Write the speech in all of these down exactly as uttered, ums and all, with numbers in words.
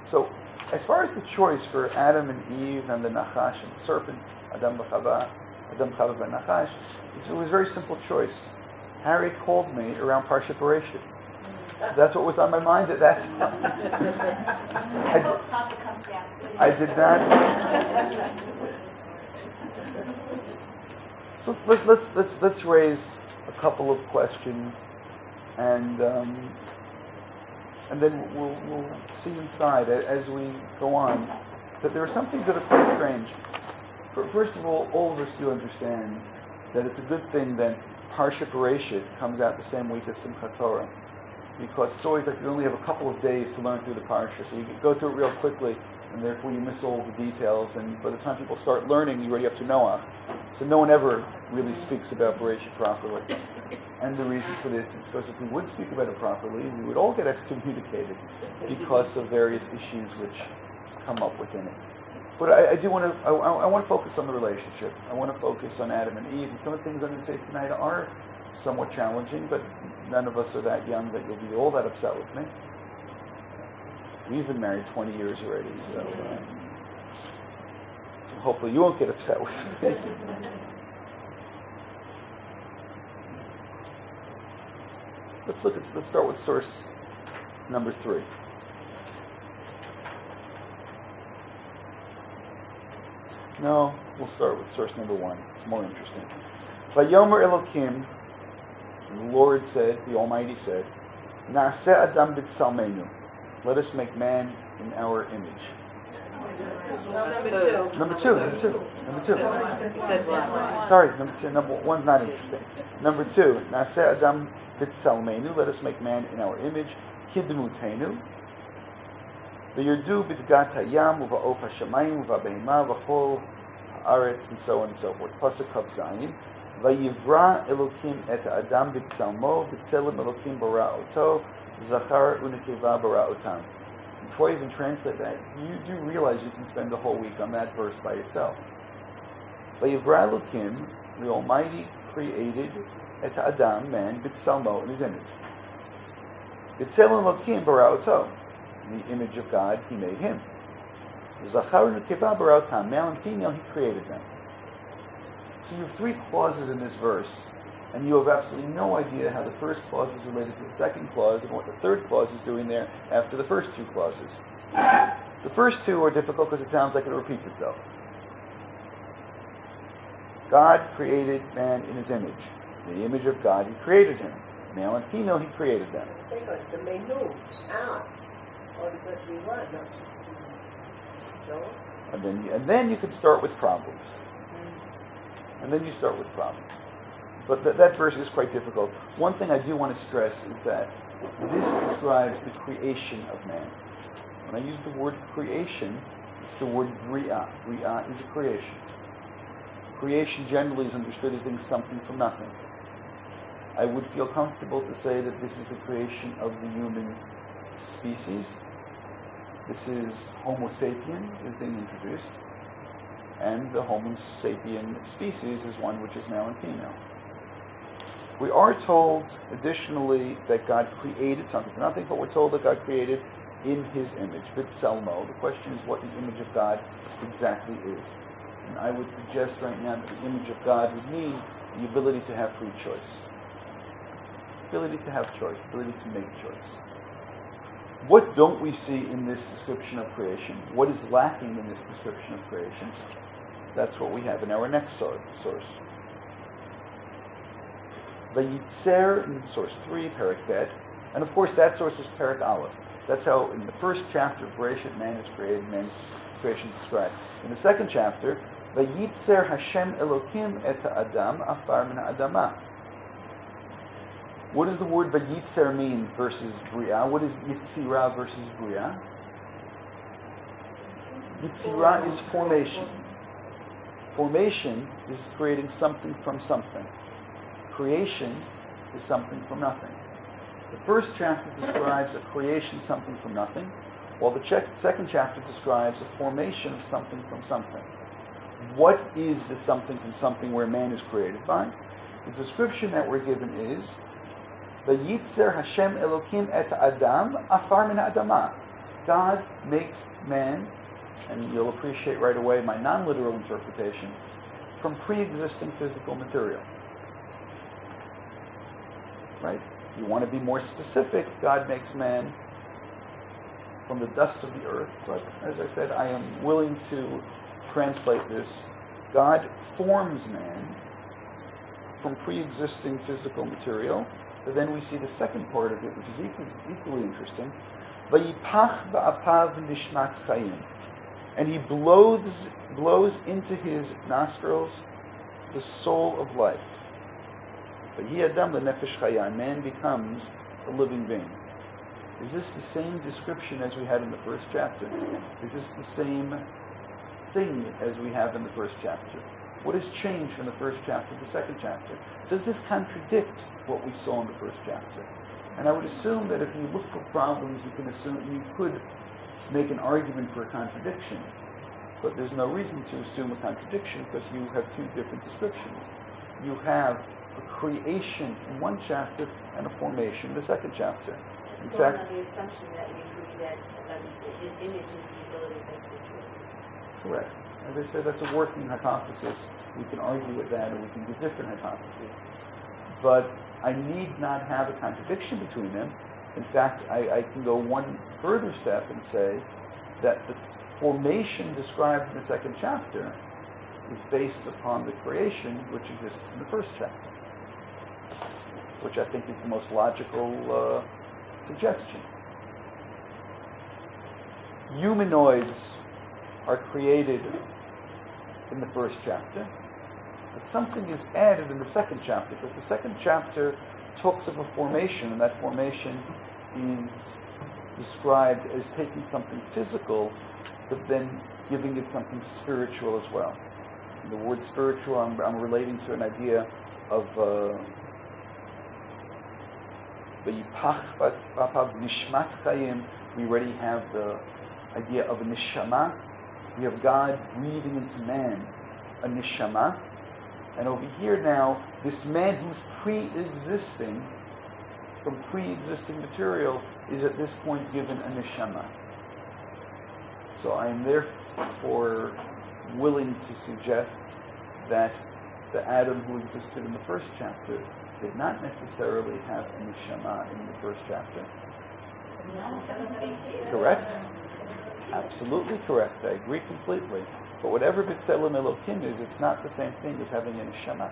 So, as far as the choice for Adam and Eve and the Nachash and the serpent, Adam B'Chava, Adam Chava and Nachash, it was a very simple choice. Harry called me around Parshat Bereshit. That's what was on my mind at that time. I, I did not. So let's let's let's let's raise a couple of questions, and um, and then we'll we'll see inside as we go on that there are some things that are quite strange. First of all, all of us do understand that it's a good thing that Parshat Bereshit comes out the same week as Simchat Torah, because it's always like you only have a couple of days to learn through the parsha, so you can go through it real quickly, and therefore you miss all the details, and by the time people start learning, you're already up to Noah. So no one ever really speaks about Bereshit properly. And the reason for this is because if we would speak about it properly, we would all get excommunicated because of various issues which come up within it. But I, I do want to I, I want to focus on the relationship. I want to focus on Adam and Eve, and some of the things I'm going to say tonight are somewhat challenging, but none of us are that young that you'll be all that upset with me. We've been married twenty years already, so, uh, so hopefully you won't get upset with me. Let's look at, let's start with source number three. No, we'll start with source number one. It's more interesting. Vayomer Elokim, the Lord said, the Almighty said, Na'aseh Adam b'tzelmeinu. Let us make man in our image. Number two. Number two, number two, number two. Sorry, number two, number one's not interesting. Number two, Na'aseh Adam b'tzelmeinu. Let us make man in our image. Kidmutenu. V'yirdu b'dgat hayam uva'of hashamayim uva'behema v'chol haaretz, and so on and so forth. Pasuk Kav Zayin. Vayivra Elokim et Adam b'tzalmo b'tzelem Elokim bara oto zachar unekeva bara otam. Before I even translate that, you do realize you can spend the whole week on that verse by itself. Vayivra Elokim, the Almighty created et Adam, man, b'tzalmo, in his image. B'tzelem Elokim bara oto. In the image of God, He made him. Zachar unekeva bara otam. Male and female, He created them. So you have three clauses in this verse, and you have absolutely no idea how the first clause is related to the second clause and what the third clause is doing there after the first two clauses. The first two are difficult because it sounds like it repeats itself. God created man in His image. In the image of God, He created him. Male and female, He created them. The menu out, or because we want them. So? And then, you, and then you can start with problems. And then you start with problems. But th- that verse is quite difficult. One thing I do want to stress is that this describes the creation of man. When I use the word creation, it's the word bria. Bria is a creation. Creation generally is understood as being something from nothing. I would feel comfortable to say that this is the creation of the human species. This is Homo sapien is being introduced. And the Homo sapien species is one which is male and female. We are told, additionally, that God created something from nothing, but we're told that God created in His image, b'tzelmo. The question is what the image of God exactly is. And I would suggest right now that the image of God would mean the ability to have free choice. Ability to have choice, ability to make choice. What don't we see in this description of creation? What is lacking in this description of creation? That's what we have in our next source. Vayitzer in source three, Perek Bet, and of course that source is Perek Aleph. That's how in the first chapter of Bereshit man is created, man's creation is described. In the second chapter, Vayitzer Hashem Elokim et Adam afar min ha'adama. What does the word Vayitzer mean versus Bria? What is Yitzira versus Bria? Yitzira is formation. Formation is creating something from something. Creation is something from nothing. The first chapter describes a creation, something from nothing, while the ch- second chapter describes a formation of something from something. What is the something from something where man is created by? The description that we're given is Vayitzer Hashem Elokim et Adam afar min ha'adama. God makes man, and you'll appreciate right away my non-literal interpretation, from pre-existing physical material. Right? You want to be more specific, God makes man from the dust of the earth, but as I said, I am willing to translate this. God forms man from pre-existing physical material, but then we see the second part of it, which is equally, equally interesting. Vayipach ba'apav nishmat chayim. And he blows, blows into his nostrils the soul of life. Vayiyadam lenefesh chaya. Man becomes a living being. Is this the same description as we had in the first chapter? Is this the same thing as we have in the first chapter? What has changed from the first chapter to the second chapter? Does this contradict what we saw in the first chapter? And I would assume that if you look for problems, you can assume you could make an argument for a contradiction. But there's no reason to assume a contradiction because you have two different descriptions. You have a creation in one chapter and a formation in the second chapter. In It's fact, on the assumption that we agree that um, his image is the ability to make the truth. correct. As I said, that's a working hypothesis. We can argue with that, or we can do different hypotheses. But I need not have a contradiction between them. In fact, I, I can go one further step and say that the formation described in the second chapter is based upon the creation which exists in the first chapter, which I think is the most logical uh, suggestion. Humanoids are created in the first chapter, but something is added in the second chapter, because the second chapter talks of a formation, and that formation is described as taking something physical, but then giving it something spiritual as well. And the word spiritual, I'm, I'm relating to an idea of uh, nishmat chayim. We already have the idea of a neshama. We have God breathing into man a neshama. And over here now, this man who's pre-existing, from pre-existing material, is at this point given a neshama. So I am therefore willing to suggest that the Adam who existed in the first chapter did not necessarily have a neshama in the first chapter. Correct? Absolutely correct. I agree completely. But whatever B'Tselem Elokim is, it's not the same thing as having a neshama.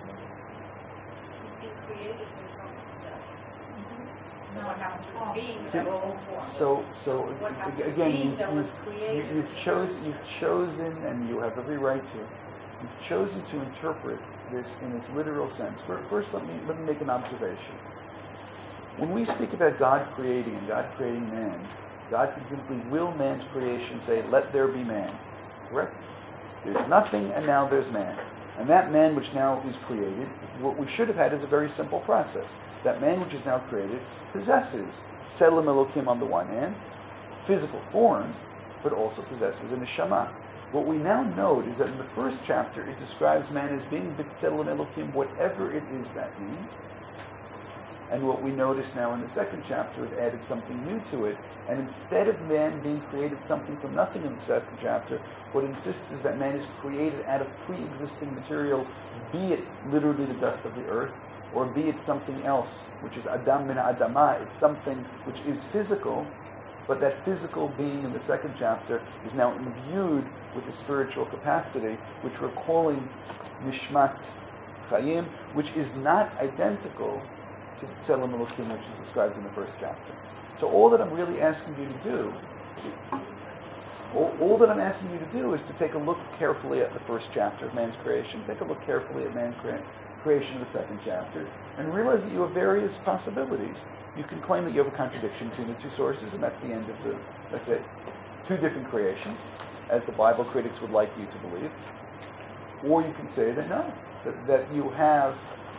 So, so again, you, you, you've chosen, you've chosen, and you have every right to. You've chosen to interpret this in its literal sense. First, let me let me make an observation. When we speak about God creating and God creating man, God can simply will man's creation, say, "Let there be man." Correct? There's nothing, and now there's man. And that man which now is created, what we should have had is a very simple process. That man which is now created possesses Tselem Elokim on the one hand, physical form, but also possesses a neshama. What we now note is that in the first chapter it describes man as being B'Tselem Elokim, whatever it is that means. And what we notice now in the second chapter, it added something new to it. And instead of man being created something from nothing in the second chapter, what it insists is that man is created out of pre-existing material, be it literally the dust of the earth, or be it something else, which is Adam min Adama. It's something which is physical, but that physical being in the second chapter is now imbued with a spiritual capacity, which we're calling Nishmat Chayim, which is not identical to Tselem Elokim, which is described in the first chapter. So all that I'm really asking you to do, all, all that I'm asking you to do is to take a look carefully at the first chapter of man's creation, take a look carefully at man's cre- creation of the second chapter, and realize that you have various possibilities. You can claim that you have a contradiction between the two sources, and that's the end of the, that's it. Two different creations, as the Bible critics would like you to believe. Or you can say that no, that, that you have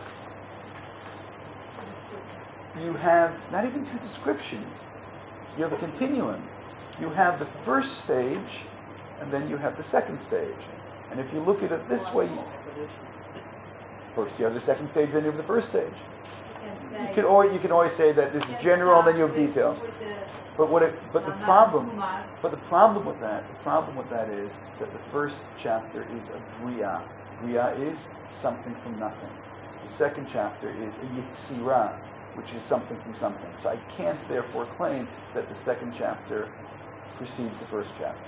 you have not even two descriptions. You have a continuum. You have the first stage, and then you have the second stage. And if you look at it this way, first you have the second stage, then you have the first stage. You can say can always you can always say that this is general, then you have details. But what it, but the problem, but the problem with that, the problem with that is that the first chapter is a bria. Bria is something from nothing. The second chapter is a yitzira, which is something from something. So I can't therefore claim that the second chapter precedes the first chapter.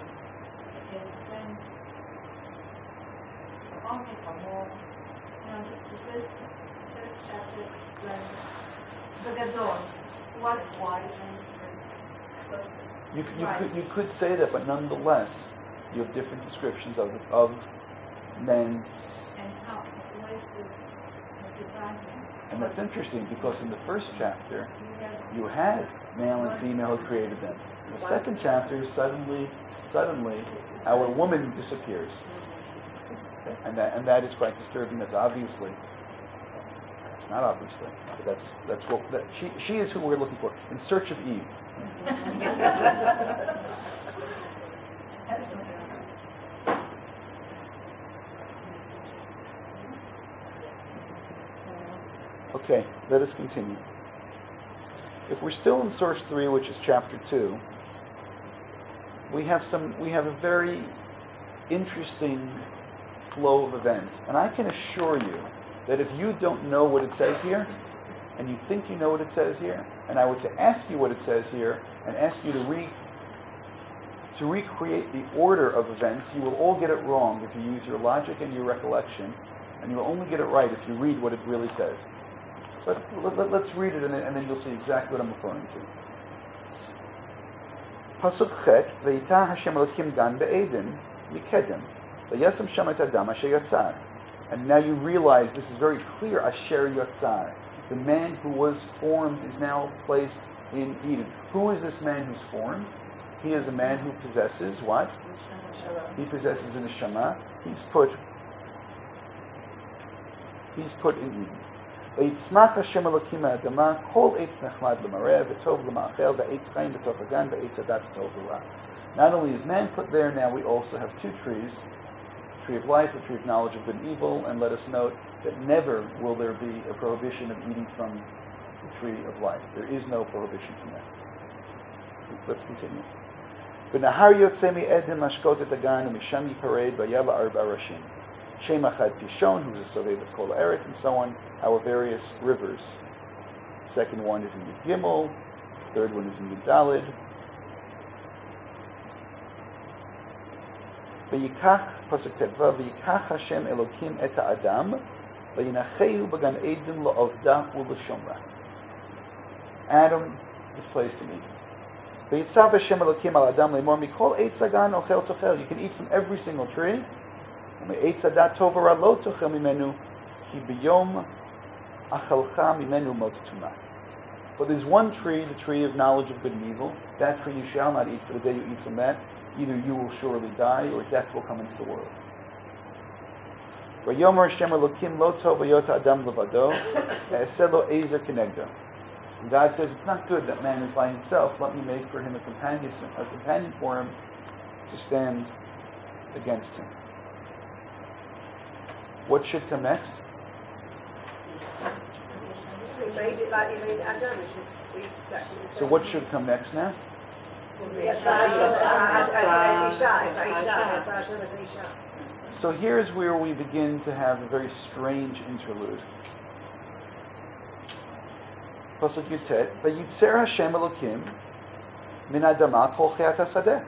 Only for more, you know, the first, first chapter explains the Gadol, what's why and You, you, right. could, you could say that, but nonetheless, you have different descriptions of of men's. And how, what is the, the design? And that's interesting because in the first chapter, you had male and female who created them. In the second chapter, suddenly, suddenly, our woman disappears, and that and that is quite disturbing. That's obviously, it's not obviously, but that's that's what that, she she is who we're looking for in search of Eve. Okay, let us continue. If we're still in source three, which is chapter two, we have some we have a very interesting flow of events. And I can assure you that if you don't know what it says here, and you think you know what it says here, and I were to ask you what it says here, and ask you to re to recreate the order of events, you will all get it wrong if you use your logic and your recollection, and you will only get it right if you read what it really says. But let, let, let's read it, and then, and then you'll see exactly what I'm referring to. Pasuk Chet, Ve'ita Hashem Elokim gan be'eden mikedem, ve'yasem Shem et Adam asher yatzar. And now you realize this is very clear, asher yatzar. The man who was formed is now placed in Eden. Who is this man who's formed? He is a man who possesses what? He possesses an neshama. He's put. He's put in Eden. ויצמח השם אלוקים מהאדמה, כל עץ נחמד למראה, וטוב למאכל, ועץ חיים בתוך הגן, ועץ הדת טוב ורע. Not only is man put there, now we also have two trees, a tree of life, a tree of knowledge of good and evil, and let us note that never will there be a prohibition of eating from the tree of life. There is no prohibition from that. Let's continue. ונהר יוצא מעדן משקות את הגן, ומשם ייפרד, והיה לה ארבע ראשים. Shem Achad Pishon, who is a Sovev of Kol Eretz, and so on, our various rivers. Second one is in Yud Gimel, third one is in Yud Daled. V'yikach, Pasuk Tedva, V'yikach Hashem Elokim et ha'adam, V'yinachehu b'gan Eden lo'ovda u'l'shomra. Adam is placed in Eden. V'yitzav Hashem Elokim al Adam le'mor mikol eitz hagan ochel tochel. You can eat from every single tree. But there's one tree, the tree of knowledge of good and evil. That tree you shall not eat, for the day you eat from that, either you will surely die or death will come into the world. God says it's not good that man is by himself. Let me make for him a companion, a companion for him to stand against him. What should come next? So what should come next now? So here's where we begin to have a very strange interlude. Pasuk Yutet, Vayitzer Hashem Elokim min adama kol chayat hasadeh.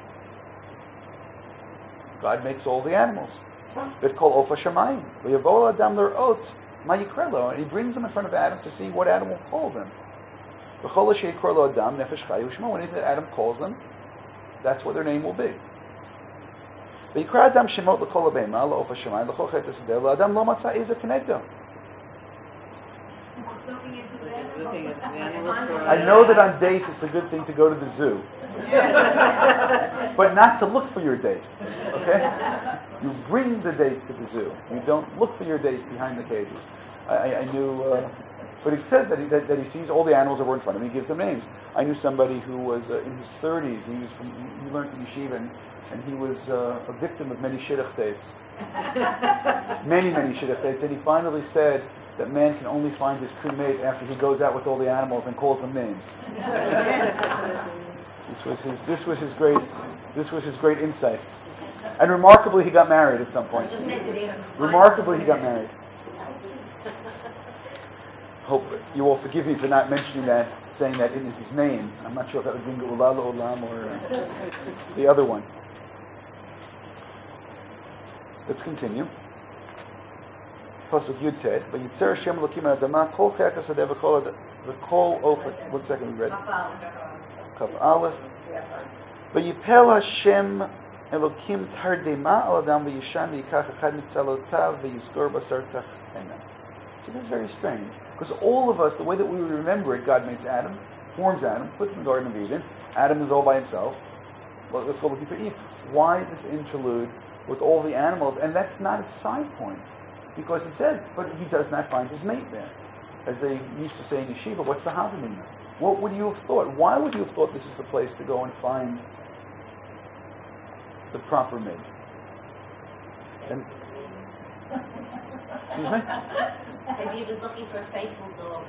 God makes all the animals. That call Ofa Shamayim. V'yavol Adam l'r'ot ma yikra lo, and he brings them in front of Adam to see what Adam will call them. V'chol asher yikra lo Adam nefesh chayu shmo. Anything that Adam calls them, that's what their name will be. V'yikra Adam shemot l'kol ha'beima l'Ofa Shamayim l'chol chet hasadeh l'Adam lo matza eza kenegdo. I know that on dates it's a good thing to go to the zoo, but not to look for your date. Okay? You bring the date to the zoo. You don't look for your date behind the cages. I, I knew, uh, but it says that he, that, that he sees all the animals that were in front of him. He gives them names. I knew somebody who was uh, in his thirties. He was from, he learned in yeshiva, and, and he was uh, a victim of many shidduch dates. many, many shidduch dates. And he finally said, that man can only find his true mate after he goes out with all the animals and calls them names. This was his. This was his great. This was his great insight. And remarkably, he got married at some point. Remarkably, he got married. Hope you all forgive me for not mentioning that, saying that in his name. I'm not sure if that would bring Ulala Olam or uh, the other one. Let's continue. Pasuk Yud Tet. Vayitzer Hashem Elokim ha'adama kol che'ak hasadeh v'kol v'kol ofen. One second, we read. Kav Aleph. Vayipel Hashem Elokim tardema al adam v'yishan v'yikach echad mitzalotav v'yizgor basar tachena. So this is very strange, because all of us, the way that we remember it, God makes Adam, forms Adam, puts him in the Garden of Eden. Adam is all by himself. Well, let's go looking for Eve. Why this interlude with all the animals? And that's not a side point, because it said, but he does not find his mate there. As they used to say in yeshiva, what's the happening there? What would you have thought? Why would you have thought this is the place to go and find the proper mate? And, excuse me? Maybe he was looking for a faithful dog.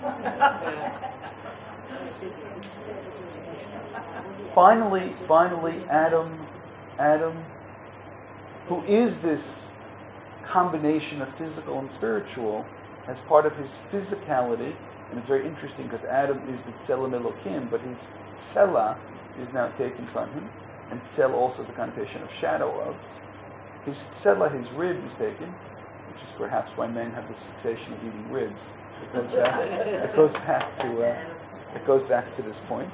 Finally, finally, Adam, Adam, who is this combination of physical and spiritual, as part of his physicality, and it's very interesting because Adam is the Tselem Elokim, but his Tsela is now taken from him, and Tsel also the connotation of shadow of. His Tsela, his rib, is taken, which is perhaps why men have this fixation of eating ribs. It goes back, it goes back to uh, it goes back to this point.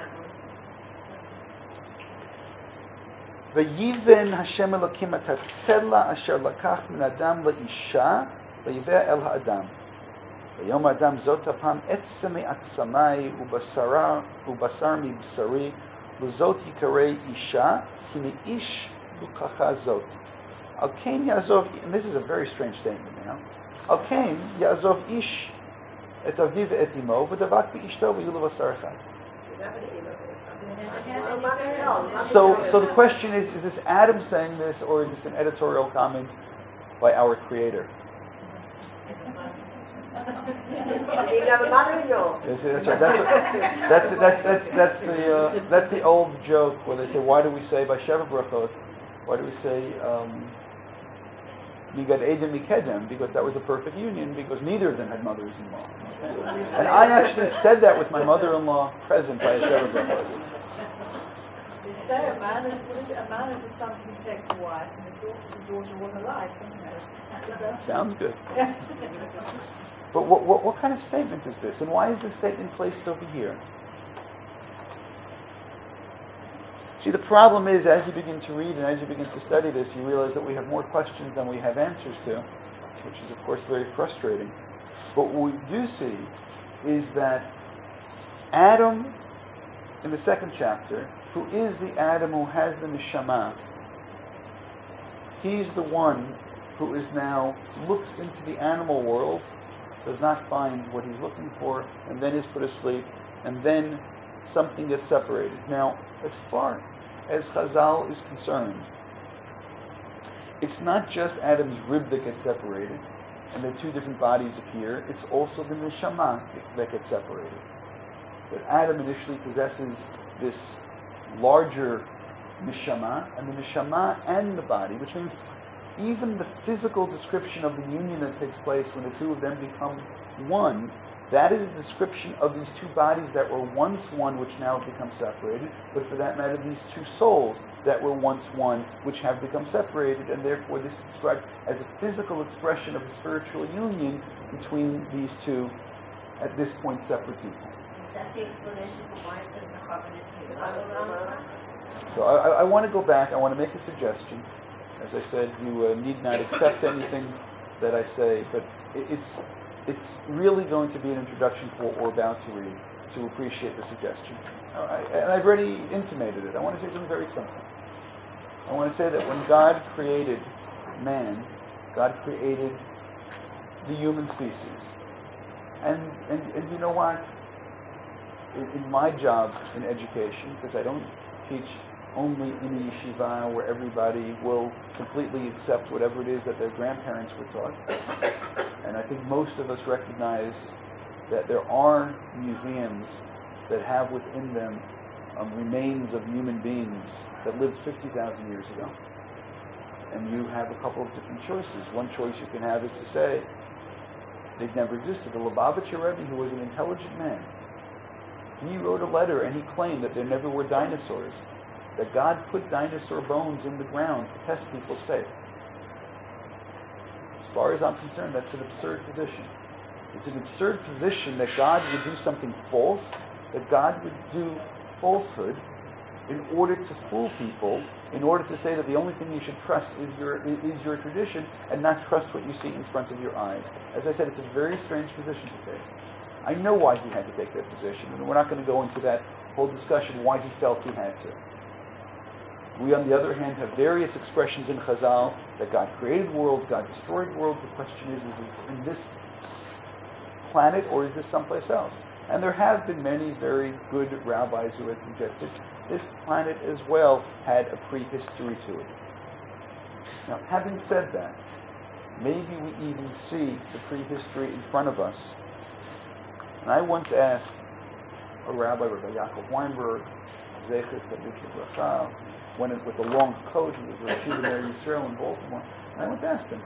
Vayiven Hashem Elokim et hatzela asher lakach min adam leisha vayiveh el ha'adam. Vayom ha'adam zot apam etzem me'atzamai ubasara ubasar mibsari luzot yikarei isha ki me'ish lukacha zot. Al kain yazov, and this is a very strange statement now. Al kain yazov ish et aviv et imo v'davak be'ishto v'yulu basar echad. So, so the question is, is this Adam saying this, or is this an editorial comment by our Creator? You have a mother-in-law. Yes, that's right. That's, what, that's, the, that's, that's, that's, the, uh, that's the old joke where they say, why do we say by Sheva Brachot, why do we say Migad Edom Mikedem? Because that was a perfect union, because neither of them had mothers-in-law. And I actually said that with my mother-in-law present by a Sheva Brachot. They say a man is, what is it, a man is a son who takes a wife, and a daughter is a daughter all her life, isn't it? Sounds good. But what, what, what kind of statement is this? And why is this statement placed over here? See, the problem is, as you begin to read and as you begin to study this, you realize that we have more questions than we have answers to, which is, of course, very frustrating. But what we do see is that Adam, in the second chapter, who is the Adam who has the neshama, he's the one who is now looks into the animal world, does not find what he's looking for, and then is put asleep, and then something gets separated. Now, as far as Chazal is concerned, it's not just Adam's rib that gets separated, and the two different bodies appear, it's also the neshama that gets separated. That Adam initially possesses this larger neshama, and the neshama and the body, which means even the physical description of the union that takes place when the two of them become one, that is a description of these two bodies that were once one, which now have become separated, but for that matter, these two souls that were once one, which have become separated, and therefore this is described as a physical expression of a spiritual union between these two, at this point, separate people. Is that the explanation for why it says the covenant here? So I, I want to go back, I want to make a suggestion. As I said, you uh, need not accept anything that I say, but it, it's it's really going to be an introduction for what we're about to read, to appreciate the suggestion. I, and I've already intimated it. I want to say something very simple. I want to say that when God created man, God created the human species. And, and, and you know what? In, in my job in education, because I don't teach only in a yeshiva where everybody will completely accept whatever it is that their grandparents were taught. And I think most of us recognize that there are museums that have within them um, remains of human beings that lived fifty thousand years ago. And you have a couple of different choices. One choice you can have is to say, they've never existed. The Lubavitcher Rebbe, who was an intelligent man, he wrote a letter and he claimed that there never were dinosaurs, that God put dinosaur bones in the ground to test people's faith. As far as I'm concerned, that's an absurd position. It's an absurd position that God would do something false, that God would do falsehood in order to fool people, in order to say that the only thing you should trust is your is your tradition and not trust what you see in front of your eyes. As I said, it's a very strange position to take. I know why he had to take that position, and we're not going to go into that whole discussion why he felt he had to. We, on the other hand, have various expressions in Chazal that God created worlds, God destroyed worlds. The question is, is it in this planet or is this someplace else? And there have been many very good rabbis who had suggested this planet as well had a prehistory to it. Now, having said that, maybe we even see the prehistory in front of us. And I once asked a rabbi, Rabbi Yaakov Weinberg, Zecher Tzadik Livracha, went in with a long coat, he was a Rosh Yeshiva Yisrael in Baltimore, and I once asked him,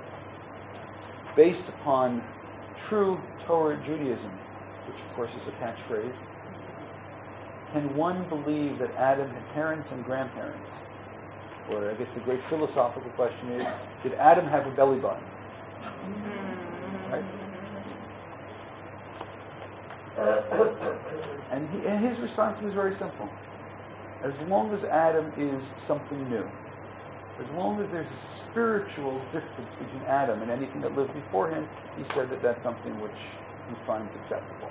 based upon true Torah Judaism, which of course is a catchphrase, can one believe that Adam had parents and grandparents? Or I guess the great philosophical question is, did Adam have a belly button? Right? And, he, and his response was very simple. As long as Adam is something new, as long as there's a spiritual difference between Adam and anything that lived before him, he said that that's something which he finds acceptable.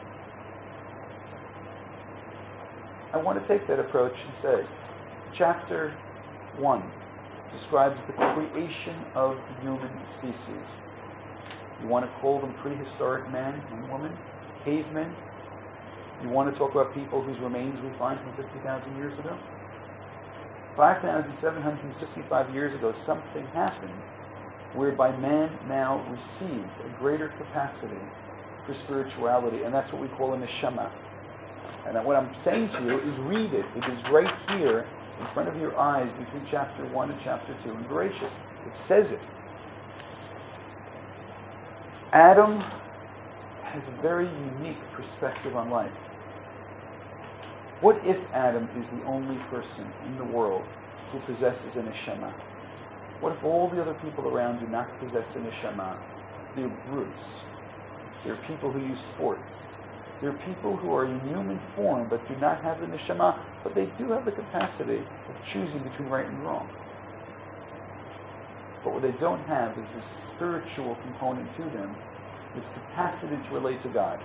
I want to take that approach and say, chapter one describes the creation of the human species. You want to call them prehistoric man and woman, cavemen. You want to talk about people whose remains we find from fifty thousand years ago? five thousand seven hundred sixty-five years ago, something happened whereby man now received a greater capacity for spirituality, and that's what we call a neshama. And what I'm saying to you is read it. It is right here in front of your eyes between chapter one and chapter two in Bereshit. It says it. Adam has a very unique perspective on life. What if Adam is the only person in the world who possesses a neshama? What if all the other people around do not possess a neshama? They're brutes. They're people who use sports. They're people who are in human form but do not have the neshama, but they do have the capacity of choosing between right and wrong. But what they don't have is this spiritual component to them, this capacity to relate to God.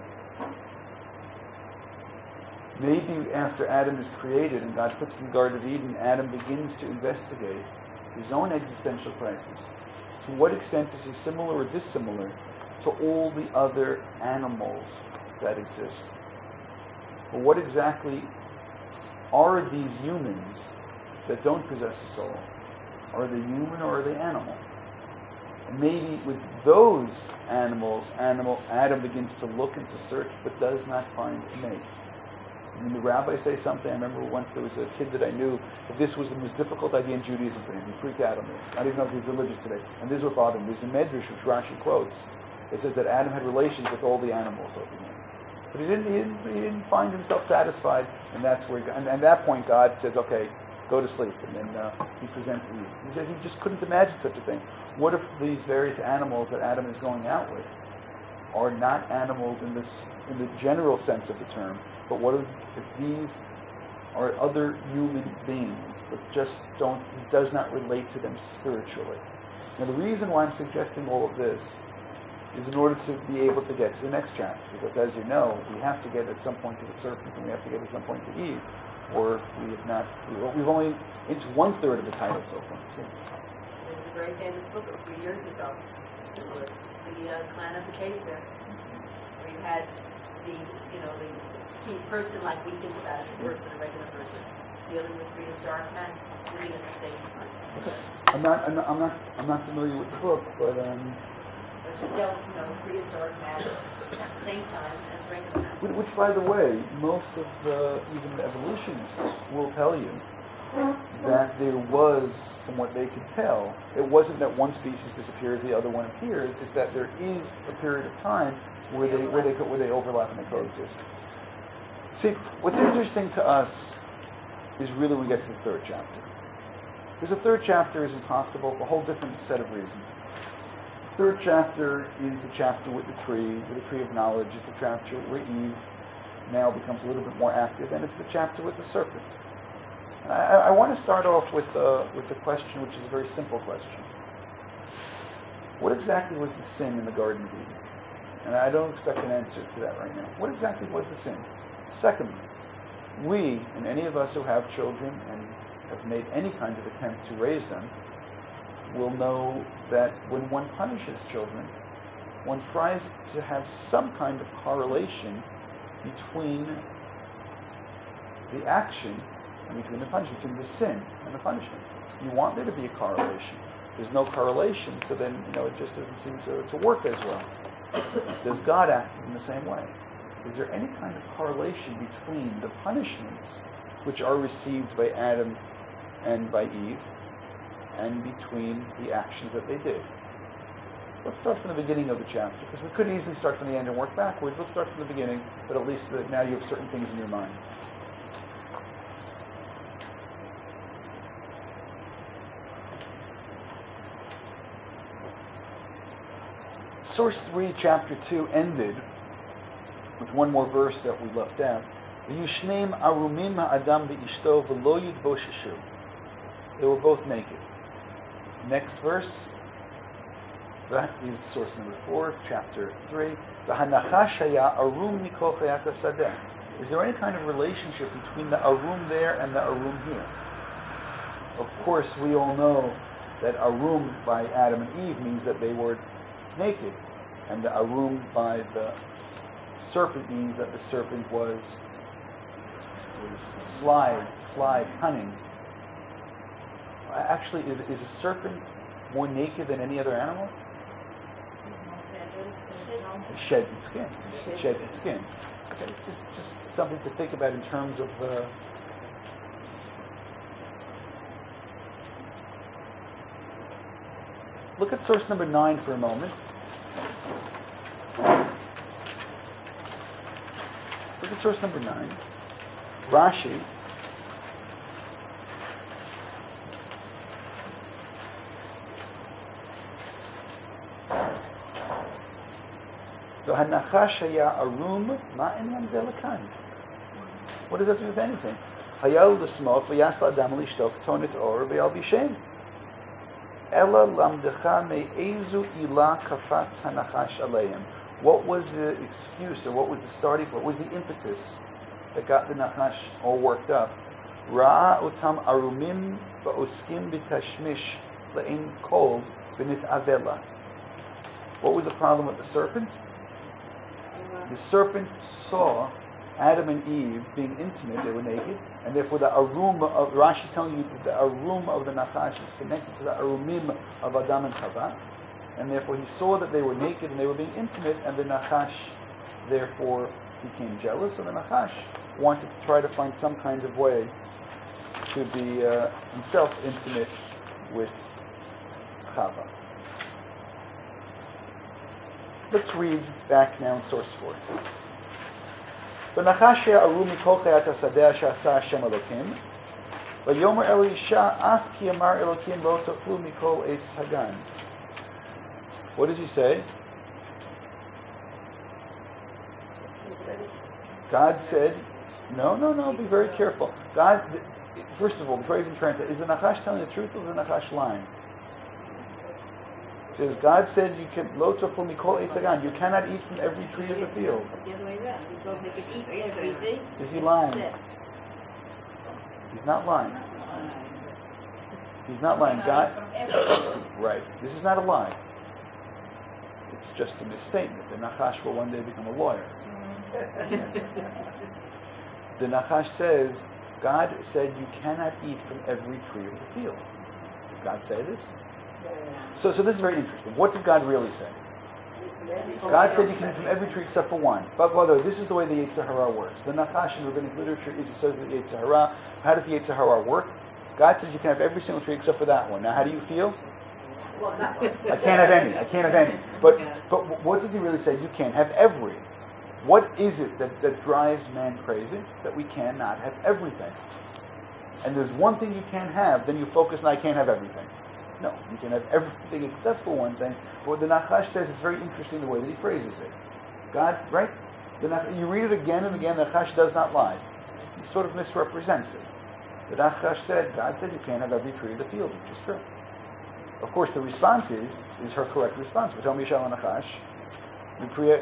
Maybe after Adam is created and God puts him in the Garden of Eden, Adam begins to investigate his own existential crisis. To what extent is he similar or dissimilar to all the other animals that exist? But what exactly are these humans that don't possess a soul? Are they human or are they animal? And maybe with those animals, animal Adam begins to look and to search, but does not find a mate. When the rabbis say something, I remember once there was a kid that I knew, that this was the most difficult idea in Judaism for him. He freaked out on this. I don't even know if he's religious today. And this is what bothered him. There's a medrash which Rashi quotes. It says that Adam had relations with all the animals over him. But he didn't, he didn't, he didn't find himself satisfied, and that's where he got, and at that point God says, okay, go to sleep. And then uh, he presents Eve. He says he just couldn't imagine such a thing. What if these various animals that Adam is going out with are not animals in this, in the general sense of the term, but what if, if these are other human beings, but just don't, he does not relate to them spiritually? Now the reason why I'm suggesting all of this is in order to be able to get to the next chapter, because as you know, we have to get at some point to the serpent, and we have to get at some point to Eve, or we have not, we've only, it's one third of the title so far. Yes. There's a very famous book a few years ago. It was the uh, Clan of the Cave Bear, where you had the, you know, the key person like we think about it, versus a regular person, dealing with real dark men, living at the same time. Okay. I'm not, I'm not, I'm not, I'm not familiar with the book, but um. But dealt, you know, prehistoric matter at the same time as regular matter. Which, which, by the way, most of the, even the evolutionists will tell you that there was, from what they could tell, it wasn't that one species disappears, the other one appears. It's that there is a period of time where they where they where they overlap and they coexist. See, what's interesting to us is really when we get to the third chapter. Because the third chapter is impossible for a whole different set of reasons. The third chapter is the chapter with the tree, with the tree of knowledge. It's a chapter where Eve now becomes a little bit more active, and it's the chapter with the serpent. And I, I want to start off with uh, with the question, which is a very simple question. What exactly was the sin in the Garden of Eden? And I don't expect an answer to that right now. What exactly was the sin? Secondly, we, and any of us who have children and have made any kind of attempt to raise them, will know that when one punishes children, one tries to have some kind of correlation between the action and between the punishment, between the sin and the punishment. You want there to be a correlation. There's no correlation, so then, you know, it just doesn't seem to, to work as well. Does God act in the same way? Is there any kind of correlation between the punishments which are received by Adam and by Eve and between the actions that they did? Let's start from the beginning of the chapter, because we could easily start from the end and work backwards. Let's start from the beginning, but at least uh, now you have certain things in your mind. Source three, chapter two, ended with one more verse that we left out. V'yushneim arumim ha'adam v'ishto v'lo yidbosheshu. They were both naked. Next verse, that is source number four, chapter three. V'hanachash haya arum mikol chayat hasadeh. Is there any kind of relationship between the arum there and the arum here? Of course, we all know that arum by Adam and Eve means that they were naked, and the arum by the serpent means that the serpent was was sly, sly, cunning. Actually, is is a serpent more naked than any other animal? It sheds its skin. It sheds its skin. Okay, just just something to think about in terms of. Uh, Look at source number nine for a moment. Look at source number nine. Rashi. V'hanachash haya arum ma'inyan ze lekan. What does that do with anything? Hayal l'smoch v'yas la'adam l'ishto k'tonet or v'yal b'shem. Ella lamdecha me'ezu ila kafatz hanachash aleim. What was the excuse, or what was the starting point, what was the impetus that got the nachash all worked up? Ra'a utam arumim ba'oskim b'tashmish la'in kol b'nit avela. What was the problem with the serpent? The serpent saw Adam and Eve being intimate, they were naked, and therefore the arum of, Rashi is telling you that the arum of the nachash is connected to the arumim of Adam and Chava, and therefore he saw that they were naked and they were being intimate, and the nachash therefore became jealous, and the nachash wanted to try to find some kind of way to be uh, himself intimate with Chava. Let's read back now in source four. ונחש יערו מכל חיית השדה שעשה השם אלוקים, ויאמר אל האישה אף כי אמר אלוקים לא תאכלו מכל עץ הגן. What does he say? God said, no, no, no, be very careful. God, first of all, before I even translate, is the Nachash telling the truth or is the Nachash lying? It says, God said you can lo taflu mikol eitz hagan. You cannot eat from every tree of the field. The other way around. He told me they could eat everything. Is he lying? except- He's not lying. He's not lying. God, right. This is not a lie. It's just a misstatement. The Nachash will one day become a lawyer. The Nachash says, God said you cannot eat from every tree of the field. Did God say this? So, so this is very interesting. What did God really say? God said you can eat from every tree except for one. But by the way, this is the way the Yetzer Hara works. The Nachash in rabbinic literature is associated with Yetzer Hara. How does the Yetzer Hara work? God says you can have every single tree except for that one. Now, how do you feel? I can't have any. I can't have any. But but what does he really say? You can't have every. What is it that, that drives man crazy? That we cannot have everything. And there's one thing you can't have, then you focus on I can't have everything. No, you can have everything except for one thing. But what the Nachash says is very interesting the way that he phrases it. God, right? The Nach- you read it again and again, the Nachash does not lie. He sort of misrepresents it. The Nachash said, God said you can't have every tree of the field, which is true. Of course, the response is, is her correct response. V'tom Yishal Nachash, Mipri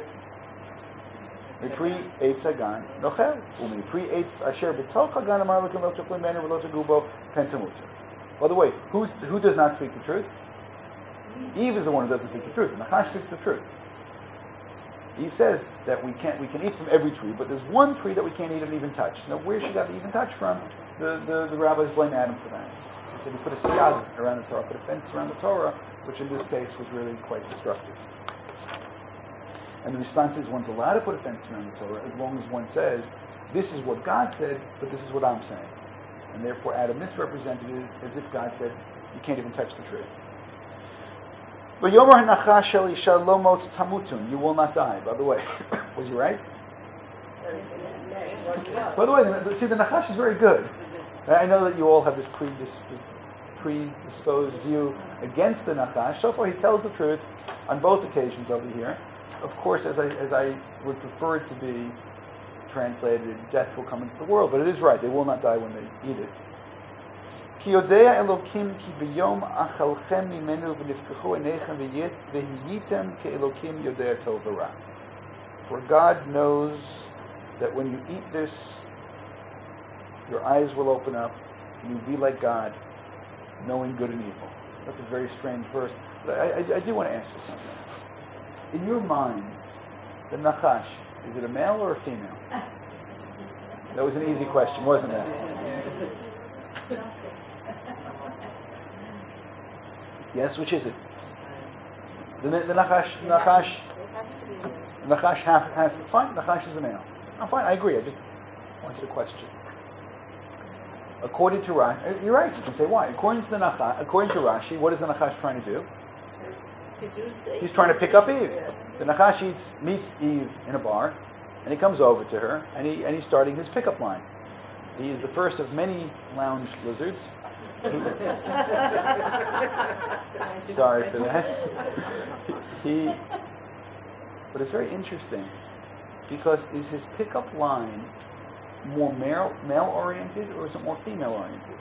Eitz Hagan Nochel, U'Mipri Eitz Asher B'toch Hagan Amar L'Kim Lo Tachli Menu V'Lo Tegubo Pentamuter. By the way, who's, who does not speak the truth? Eve is the one who doesn't speak the truth. Nachash speaks the truth. Eve says that we can't we can eat from every tree, but there's one tree that we can't eat and even touch. Now, where she got the even touch from? The, the, the rabbis blame Adam for that. They said he put a siyag around the Torah, put a fence around the Torah, which in this case was really quite disruptive. And the response is one's allowed to put a fence around the Torah as long as one says, this is what God said, but this is what I'm saying. And therefore Adam misrepresented it as if God said, you can't even touch the tree. But Yomer Nachash El Isha Lomot Tamutun, you will not die. By the way, was he right? By the way, the, see, the Nachash is very good. I know that you all have this, predis- this predisposed view against the Nachash. So far, he tells the truth on both occasions over here. Of course, as I as I would prefer it to be translated, death will come into the world. But it is right; they will not die when they eat it. Ki yodea Elokim ki b'yom achalchem mimenu v'nifkechu einechem v'hiyitem ke Elokim yodea tov v'ra. For God knows that when you eat this, your eyes will open up, and you'll be like God, knowing good and evil. That's a very strange verse. But I, I, I do want to ask you something. In your minds, the Nachash, is it a male or a female? That was an easy question, wasn't it? Yes, which is it? The, the Nachash, Nachash, Nachash half has, fine, Nachash is a male. I'm fine, I agree, I just wanted to question. According to Rashi, you're right, you can say why. According to the Nachash, according to Rashi, what is the Nachash trying to do? He's trying to pick up Eve. The Nachash eats, meets Eve in a bar, and he comes over to her, and he and he's starting his pickup line. He is the first of many lounge lizards. Sorry for that. he, but it's very interesting, because is his pickup line more male, male oriented, or is it more female oriented?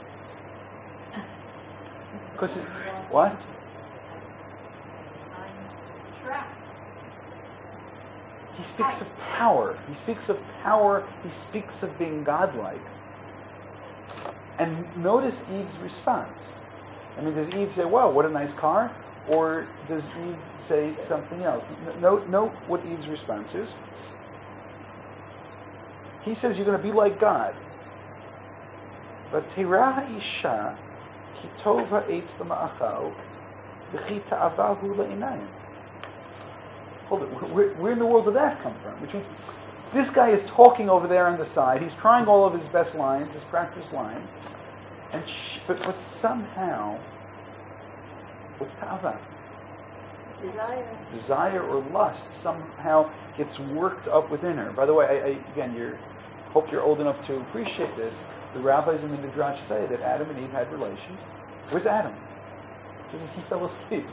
Because what? He speaks of power. He speaks of power. He speaks of being godlike. And notice Eve's response. I mean, does Eve say, wow, what a nice car? Or does Eve say something else? Note, note what Eve's response is. He says, you're going to be like God. But Terah Isha, ki tov ha'etz l'ma'achal, v'chi ta'avahu la'inayim. Hold it, where, where in the world did that come from? Which means, this guy is talking over there on the side. He's trying all of his best lines, his practice lines. And sh- but, but somehow, what's ta'ava? Desire. Desire or lust somehow gets worked up within her. By the way, I, I, again, you hope you're old enough to appreciate this. The rabbis in the Midrash say that Adam and Eve had relations. Where's Adam? It says he fell asleep.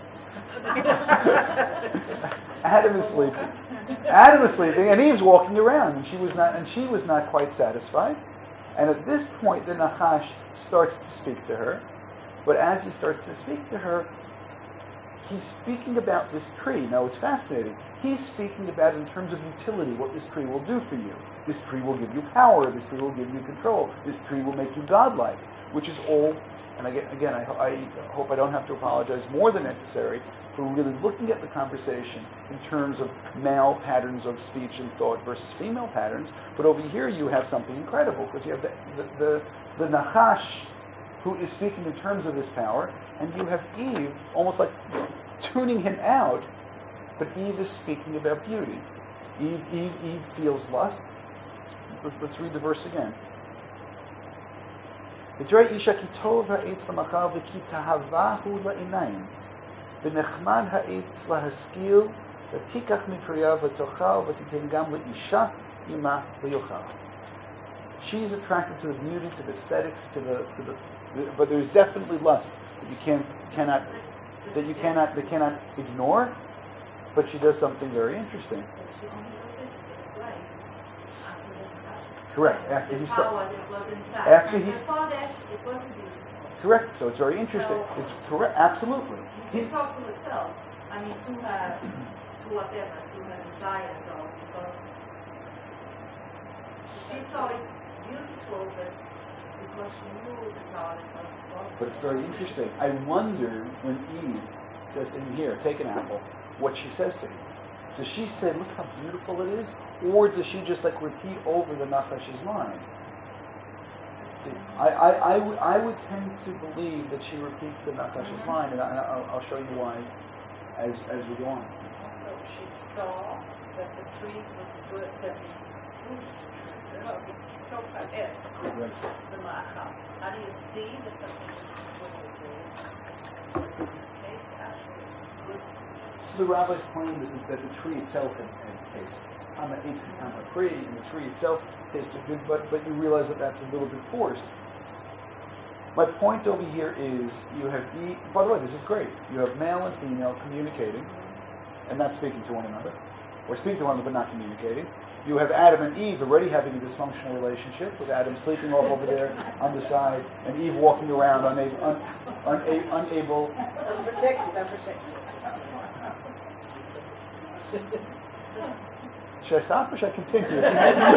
Adam is sleeping. Adam is sleeping, and Eve's walking around, and she was not, and she was not quite satisfied. And at this point, the Nachash starts to speak to her. But as he starts to speak to her, he's speaking about this tree. Now, it's fascinating. He's speaking about, in terms of utility, what this tree will do for you. This tree will give you power. This tree will give you control. This tree will make you godlike, which is all. And again, again I, I hope I don't have to apologize more than necessary for really looking at the conversation in terms of male patterns of speech and thought versus female patterns. But over here you have something incredible, because you have the, the, the, the Nachash who is speaking in terms of this power, and you have Eve almost like tuning him out But Eve is speaking about beauty. Eve, Eve, Eve feels lust. Let's, let's read the verse again. ותראה אישה כי טוב העץ למאכל וכי תאווה הוא לעיניים ונחמד העץ להשכיל ותיקח מפריה ותאכל ותיתן גם לאישה עמה ויאכל. She's attracted to the beauty, to the aesthetics, to the to the, but there's definitely lust that you can't cannot that you cannot that cannot ignore. But she does something very interesting. Correct. After he starts. After he's. Correct. So it's very interesting. It's correct. Absolutely. He talked to herself. I mean, to her, to whatever, to her desire, so because she thought it beautiful, but because she knew the thought it was. But it's very interesting. I wonder when Eve says in here, take an apple, what she says to him. Does she say, look how beautiful it is? Or does she just like repeat over the Nachash's line? See, I, I, I, w- I would tend to believe that she repeats the Nachash's line, and I, I'll, I'll show you why as as we go on. So she saw that the tree was good, that the fruit, you know, the tofa it, Right. the ma'achal. How do you see that something is good with it? Taste actually good. So the rabbis claim that, that the tree itself had, had taste. I'm an eight I'm a tree, and the tree itself tasted good, but, but you realize that that's a little bit forced. My point over here is you have, e- by the way, this is great. You have male and female communicating and not speaking to one another, or speaking to one another but not communicating. You have Adam and Eve already having a dysfunctional relationship, with Adam sleeping off over there on the side, and Eve walking around unable, un, una, unable. Unprotected, unprotected. Should I stop or should I continue? You know,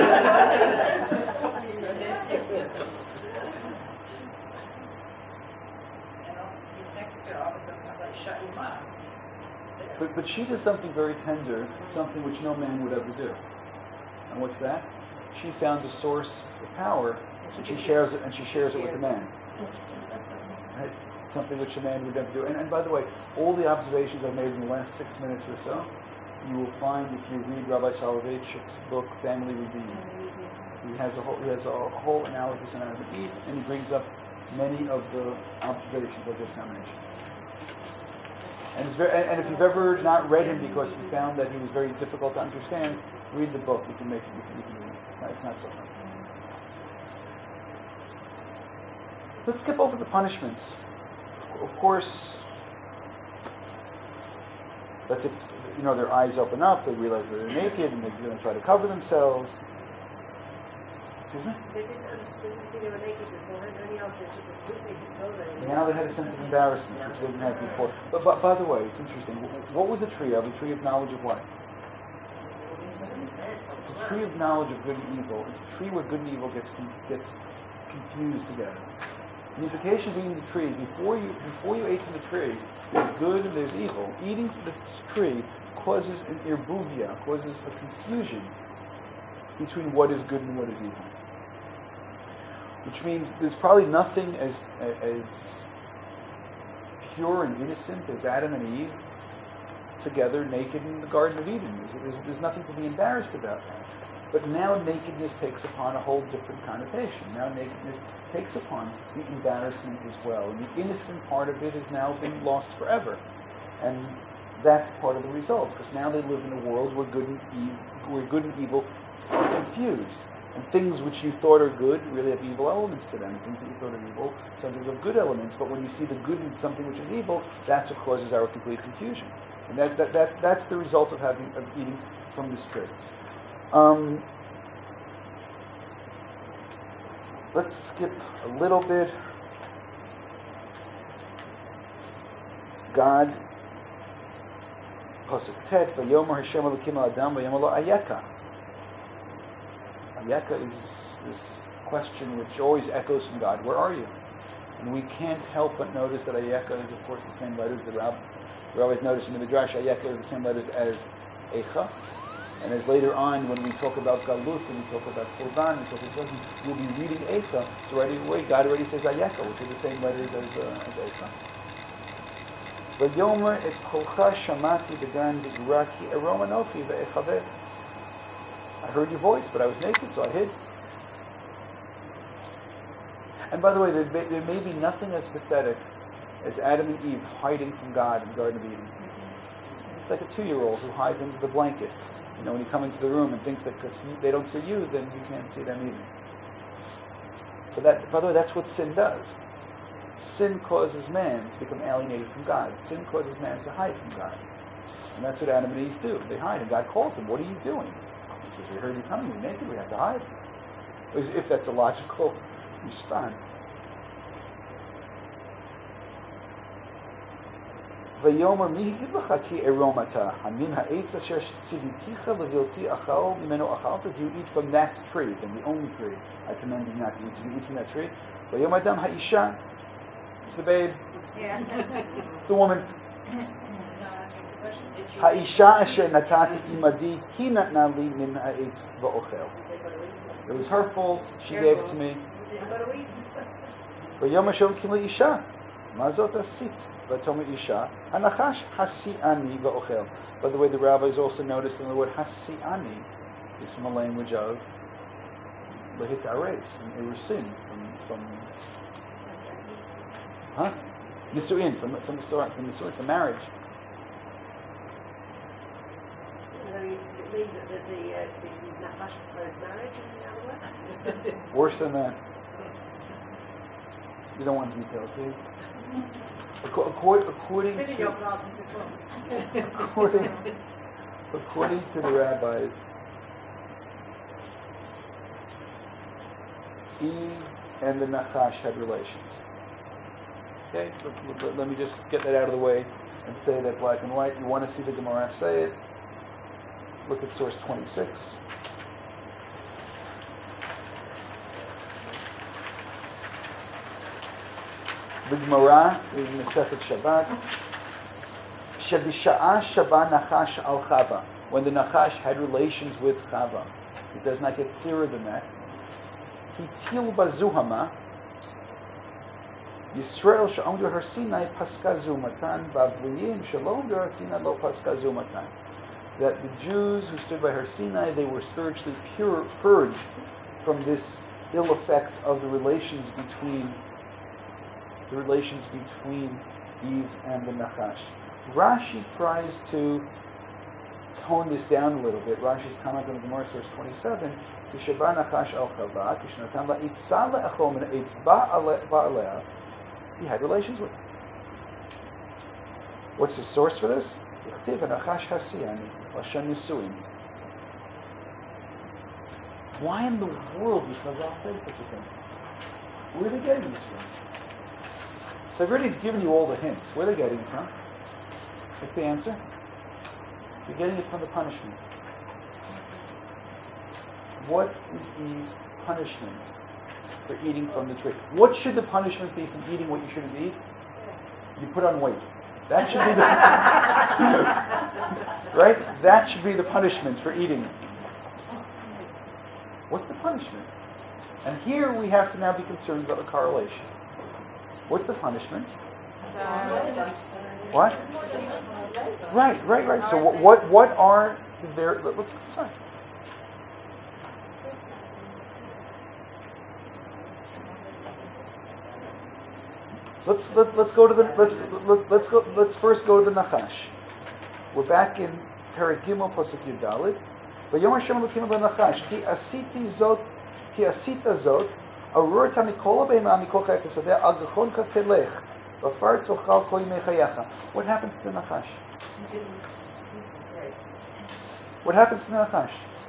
you next to all of them, like shut him up. But, but she does something very tender, something which no man would ever do. And what's that? She found a source of power, and she shares it, and she shares it with the man. Right? Something which a man would never do. And, and by the way, all the observations I've made in the last six minutes or so, you will find if you read Rabbi Soloveitchik's book, Family Redeemed. He has a whole he has a whole analysis on Adam and Eve, and he brings up many of the observations I just now mentioned. And, it's very, and if you've ever not read him because you found that he was very difficult to understand, read the book. You can make it. You can, you can read it. It's not so hard. Let's skip over the punishments. Of course, that's if you know their eyes open up, they realize that they're naked, and they're going to try to cover themselves. Excuse me? They didn't understand that they were naked before, and any of them was naked, so they Now they had a sense of embarrassment, which they didn't have before. But, but by the way, it's interesting. What was the tree of? A tree of knowledge of what? It's a tree of knowledge of good and evil. It's a tree where good and evil gets gets confused together. The implication of eating the tree is before you before you ate from the tree, there's good and there's evil. Eating from the tree causes an irbuvia, causes a confusion between what is good and what is evil. Which means there's probably nothing as as pure and innocent as Adam and Eve together naked in the Garden of Eden. There's, there's, there's nothing to be embarrassed about that. But now nakedness takes upon a whole different connotation. Now nakedness takes upon the embarrassment as well. And the innocent part of it has now been lost forever. And that's part of the result, because now they live in a world where good and evil, where good and evil are confused. And things which you thought are good really have evil elements to them. Things that you thought are evil, something have good elements. But when you see the good in something which is evil, that's what causes our complete confusion. And that, that, that that's the result of having of eating from this tree. Um, let's skip a little bit. God, Pasuk Tet, Vayomer Hashem Elokim Adam, Vayomer Lo Ayeka. Ayeka is this question which always echoes from God. Where are you? And we can't help but notice that Ayeka is, of course, the same letters that Rab, we always notice in the Midrash. Ayeka is the same letters as Echa. And as later on, when we talk about Galut and we talk about Korban, we talk about we'll be reading Echa. So right away, God already says Ayeka, which are the same letters as, uh, as Echa. Vayomer et kolcha shamati began diguraki aroma nofi ve'echaveh. I heard your voice, but I was naked, so I hid. And by the way, there may, there may be nothing as pathetic as Adam and Eve hiding from God in the Garden of Eden. It's like a two-year-old who hides under the blanket. You know, when you come into the room and thinks that because they don't see you, then you can't see them either. But that, by the way, that's what sin does. Sin causes man to become alienated from God. Sin causes man to hide from God. And that's what Adam and Eve do. They hide, and God calls them, "What are you doing?" He says, "We heard you coming. You're naked. We have to hide." As if that's a logical response. ויאמר מי הגיד לך כי עירום אתה? המן העץ אשר ציוויתיך לבלתי אכל ממנו אכלת? Do you eat from that tree, from the only tree I command you not to eat? Do you eat from that tree? ויאמר אדם האישה, it's the babe, Yeah. the woman. האישה אשר נתתי עמדי, היא נתנה לי מן העץ ואוכל. It was her fault, she gave it to me. ויאמר שאלוקים לאישה, מה זאת עשית? ותאמר אישה, הנחש הסיעני ואוכל. By the way, the rabbis also noticed in the word hasi'ani is from a language of lehit ares, from erusin, from, from huh? Nisuin, from, from, from, from Nisuin, from marriage. Worse than that. You don't want details, do you? According, according, to, according, according to the rabbis, Eve and the Nachash had relations. Okay, let, let, let me just get that out of the way and say that black and white. You want to see the Gemara say it? Look at source twenty-six. The Gemara is in the Masechet Shabbat. Shebisha'a Shaba Nachash al Chava. When the Nachash had relations with Chava, it does not get clearer than that. Hitil bazuhama. Yisrael she'omdu har Sinai paska zumatan, bavliyim she'omdu har Sinai lo paska zumatan. That the Jews who stood by Har Sinai, they were spiritually pure, purged from this ill effect of the relations between the relations between Eve and the Nachash. Rashi tries to tone this down a little bit. Rashi's comment on the Gemara, source twenty-seven, Sheba Nachash al Chava, Kishnatan la Itzah le'achol min ha'etz ba'alea. He had relations with her. What's the source for this? Why in the world would Chazal say such a thing? Where are they getting this from? So I've already given you all the hints. Where are they getting it from? What's the answer? You're getting it from the punishment. What is Eve's punishment for eating from the tree? What should the punishment be from eating what you shouldn't eat? You put on weight. That should be the right? That should be the punishment for eating. What's the punishment? And here we have to now be concerned about the correlation. What's the punishment? What? Right, right, right. So what what, what are their let's look aside. Let's let, let's go to the let's let, let's go let's first go to the Nachash. We're back in Perek Gimel Pasuk Yud Daled. Vayom Hashem Elokim leNachash ki asiti zot ki asita zot arur tamikol beima mikol chayek sadeh al gachon kakelech v'far tochal kol yimei chayecha. What happens to the Nachash? What happens to the Nachash?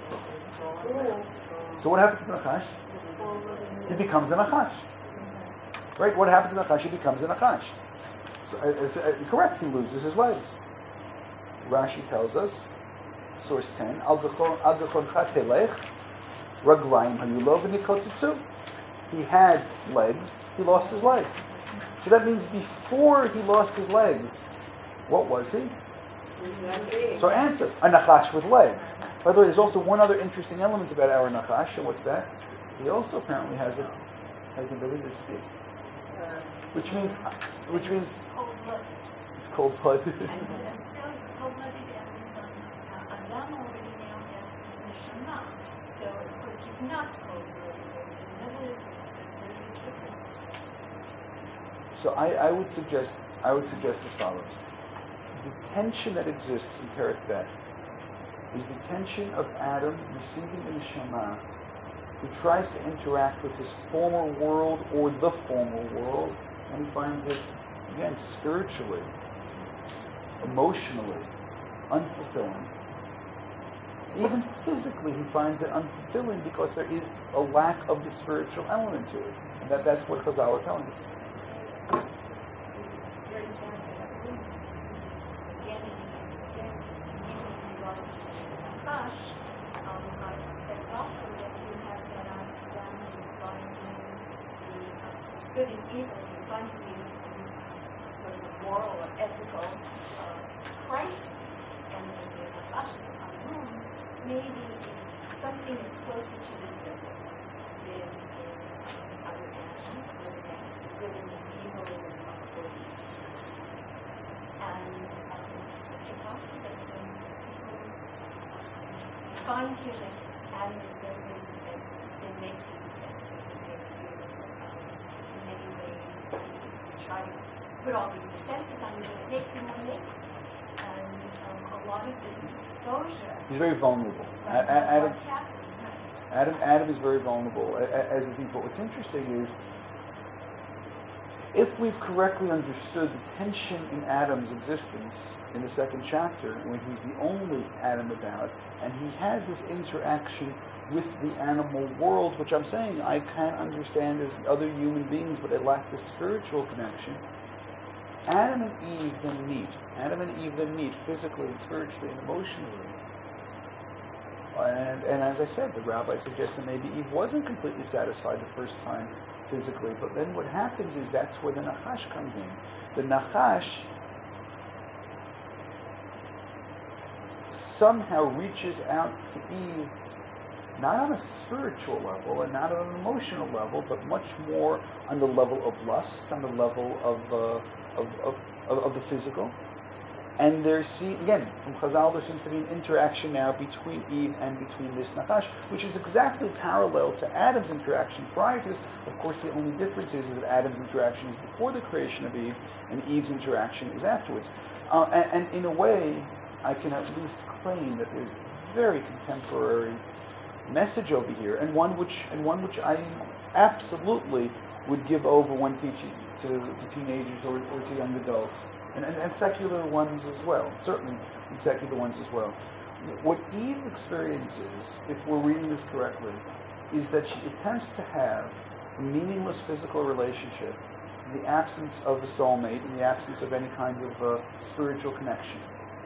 So what happens to the Nachash? He becomes a Nachash. Right? What happens to the Nachash? He becomes a Nachash. So, uh, uh, uh, correct, he loses his legs. Rashi tells us, source ten, Al gachoncha telech, raglayim hayulov v'nikotzitzu. He had legs, he lost his legs. So that means before he lost his legs, what was he? So answer, a Nachash with legs. By the way, there's also one other interesting element about our Nachash, and what's that? He also apparently has a has the ability to speak. Which means, which means, it's cold-blooded. And still cold-blooded and um, Adam already now has neshama. So of course he's not cold-blooded. There's another difference. So I, I would suggest I would suggest as follows. The tension that exists in Perek Bet is the tension of Adam receiving the neshama, who tries to interact with his former world or the former world, and he finds it, again, spiritually, emotionally, unfulfilling. Even physically, he finds it unfulfilling because there is a lack of the spiritual element to it. And that, that's what Chazal are telling us. Very important that we again and again in regards to Nachash, um, I said also that we have that Adam is finding the uh, good and evil, he's finding the sort of a moral or ethical uh, crisis, and then the Nachash Amun maybe something is closer to the civil than in other actions, whether that's the good and the evil and the possibility. And um, it's also that when people find here that Adam is very, very that sin makes him that in many ways we try to put all these defenses on him, but it makes him more naked. And um, a lot of this exposure. He's very vulnerable. Right, A- A- Adam, what's happening, right? Adam, Adam is very vulnerable, a- a- as is Eve. But what's interesting is, if we've correctly understood the tension in Adam's existence in the second chapter, when he's the only Adam about, and he has this interaction with the animal world, which I'm saying I can't understand as other human beings, but I lack the spiritual connection. Adam and Eve then meet. Adam and Eve then meet physically and spiritually and emotionally. And, and as I said, the rabbi suggests that maybe Eve wasn't completely satisfied the first time physically, but then what happens is that's where the Nachash comes in. The Nachash somehow reaches out to Eve, not on a spiritual level and not on an emotional level, but much more on the level of lust, on the level of uh, of, of, of, of the physical. And there see again from Chazal there seems to be an interaction now between Eve and between this Nachash, which is exactly parallel to Adam's interaction prior to this. Of course, the only difference is that Adam's interaction is before the creation of Eve, and Eve's interaction is afterwards. Uh, and, and in a way, I can at least claim that there's very contemporary message over here, and one which and one which I absolutely would give over when teaching to, to teenagers or, or to young adults. And, and, and secular ones as well, certainly and secular ones as well. What Eve experiences, if we're reading this correctly, is that she attempts to have a meaningless physical relationship in the absence of a soulmate, in the absence of any kind of uh, spiritual connection.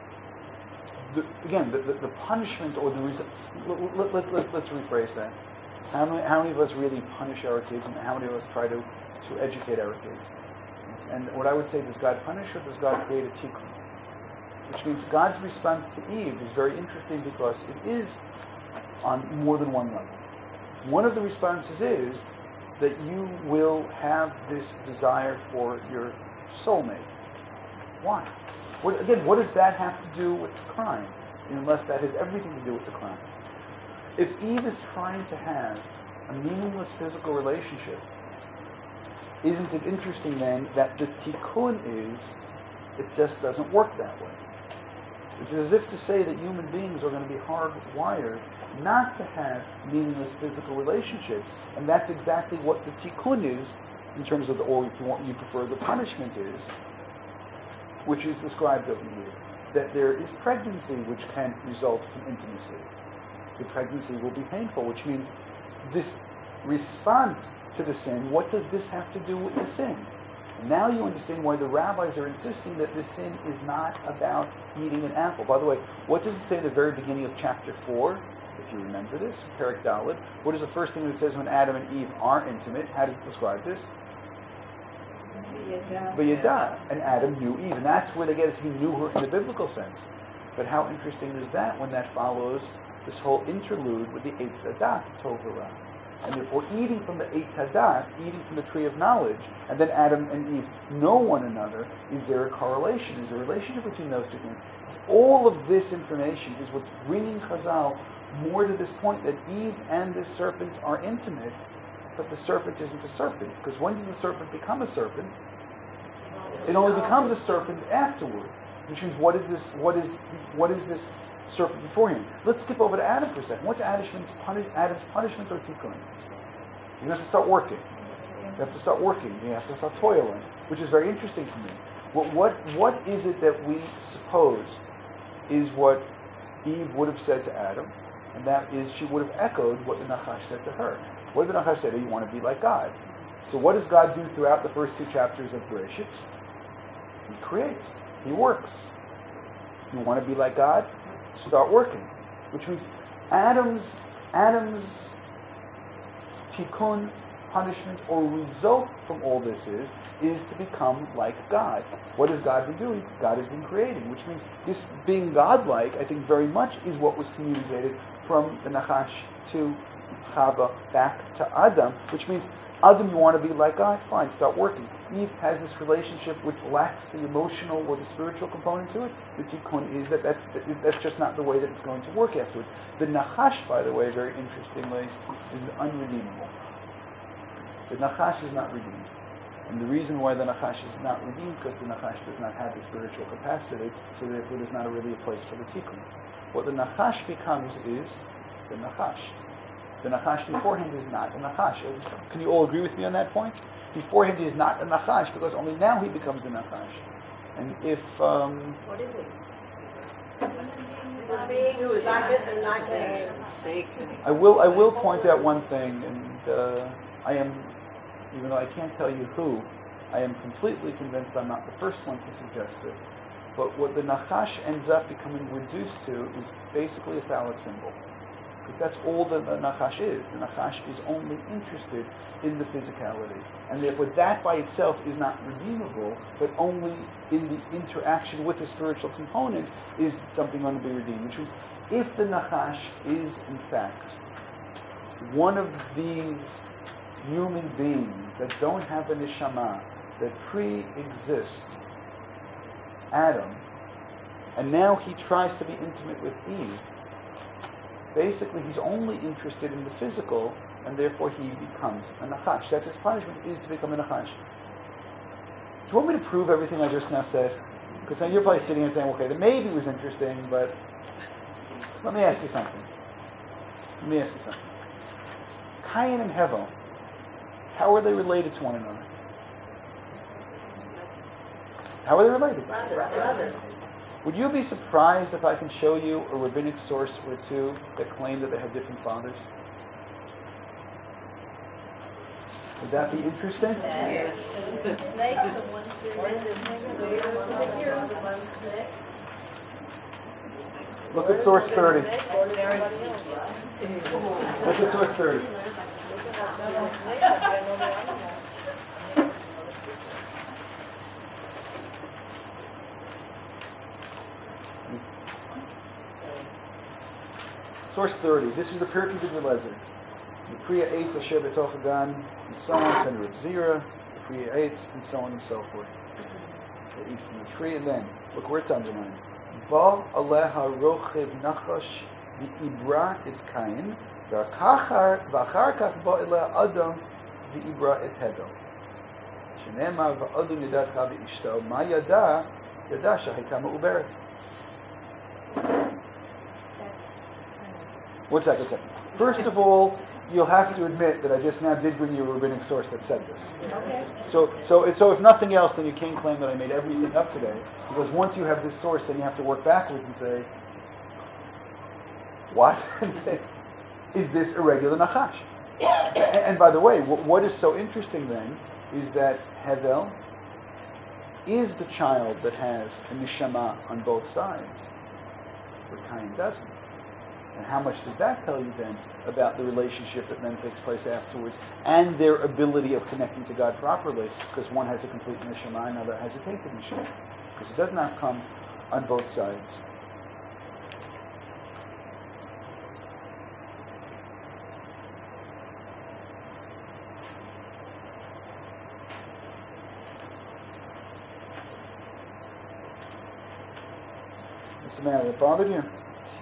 The, again, the, the, the punishment or the reason, let, let, let, let, let's rephrase that. How many, how many of us really punish our kids, and how many of us try to, to educate our kids? And what I would say, does God punish or does God create a tikkun? Which means God's response to Eve is very interesting because it is on more than one level. One of the responses is that you will have this desire for your soulmate. Why? What, again, what does that have to do with the crime? Unless that has everything to do with the crime. If Eve is trying to have a meaningless physical relationship, isn't it interesting then that the tikkun is, it just doesn't work that way? Which is as if to say that human beings are going to be hardwired not to have meaningless physical relationships, and that's exactly what the tikkun is, in terms of the, or if you want, you prefer, the punishment is, which is described over here. That there is pregnancy which can result from intimacy. The pregnancy will be painful, which means this response to the sin, what does this have to do with the sin? Now you understand why the rabbis are insisting that this sin is not about eating an apple. By the way, what does it say at the very beginning of chapter four? If you remember this, Perek Daled, what is the first thing that it says when Adam and Eve are intimate? How does it describe this? V'yada. And Adam knew Eve. And that's where they get it, he knew her in the biblical sense. But how interesting is that when that follows this whole interlude with the Eitz Adat, Tov V'Ra? and therefore eating from the Eitz Hadat, eating from the tree of knowledge, and then Adam and Eve know one another, is there a correlation? Is there a relationship between those two things? All of this information is what's bringing Chazal more to this point that Eve and this serpent are intimate, but the serpent isn't a serpent. Because when does the serpent become a serpent? It only becomes a serpent afterwards. Which means, what is this? What is what is this serpent beforehand? Let's skip over to Adam for a second. What's Adam's, punish, Adam's punishment or tikkun? You have to start working. You have to start working. You have to start toiling, which is very interesting to me. What what what is it that we suppose is what Eve would have said to Adam, and that is she would have echoed what the Nachash said to her. What did the Nachash say? You want to be like God. So what does God do throughout the first two chapters of Bereshit? He creates. He works. You want to be like God? Start working. Which means Adam's Adam's tikkun, punishment, or result from all this is is to become like God. What has God been doing? God has been creating. Which means this being godlike, I think, very much is what was communicated from the Nachash to Chava back to Adam. Which means Adam, you want to be like God? Fine, start working. Eve has this relationship which lacks the emotional or the spiritual component to it. The tikkun is that that's, that's just not the way that it's going to work afterwards. The Nachash, by the way, very interestingly, is unredeemable. The Nachash is not redeemed. And the reason why the Nachash is not redeemed because the Nachash does not have the spiritual capacity, so therefore there's not a really a place for the tikkun. What the Nachash becomes is the Nachash. The Nachash beforehand is not a Nachash. Can you all agree with me on that point? Beforehand he is not a Nachash because only now he becomes the Nachash. And if... Um, What is it? I will I will point out one thing, and uh, I am, even though I can't tell you who, I am completely convinced I'm not the first one to suggest it. But what the Nachash ends up becoming reduced to is basically a phallic symbol. Because that's all that the Nachash is. The Nachash is only interested in the physicality. And therefore that by itself is not redeemable, but only in the interaction with the spiritual component is something going to be redeemed. Which means if the Nachash is in fact one of these human beings that don't have a neshama, that pre-exist Adam, and now he tries to be intimate with Eve, basically he's only interested in the physical, and therefore he becomes a Nachash. That's his punishment, is to become a Nachash. Do you want me to prove everything I just now said? Because now you're probably sitting here saying, okay, the maybe was interesting, but let me ask you something. Let me ask you something. Cain and Hevel, how are they related to one another? How are they related? Brothers. Would you be surprised if I can show you a rabbinic source or two that claim that they have different fathers? Would that be interesting? Yes. Look at source thirty. Look at source thirty. Source thirty. This is the Pirkei of Eliezer. The Priya Eitz Asher B'toch Hagan, and so on, and Reb Zira, the Priya Eitz, and so on and so forth. They eat from the tree, and then, look where it's underlined. Ba aleha rochev nachash v'ibra et Cain, v'achar kach ba eleh Adam v'ibra et Hevel. Shenema v'adu nidat ha v'ishto, ma yada, yada shahita ma'uberet. One second, one second. First of all, you'll have to admit that I just now did bring you a rabbinic source that said this. Okay. So, so, so if nothing else, then you can't claim that I made everything up today. Because once you have this source, then you have to work backwards and say, what? Is this a regular Nachash? And, and by the way, what, what is so interesting then is that Hevel is the child that has a neshama on both sides, but Cain doesn't. And how much does that tell you then about the relationship that then takes place afterwards and their ability of connecting to God properly? Because one has a complete neshama and another has a tainted neshama. Because it does not come on both sides. What's the matter? That bothered you?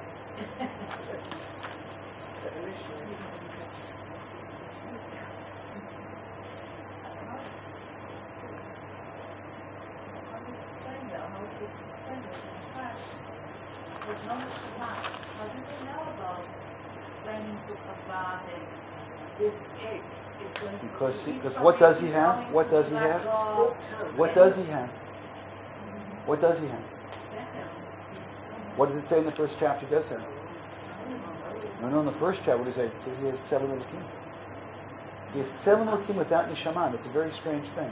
Because, he, because what does he have? What does he have? What does he have? What does he have? What does it say in the first chapter? Does it? No, no. In the first chapter, what does it say? He has seven Elohim. He has seven Elohim without neshama. It's a very strange thing.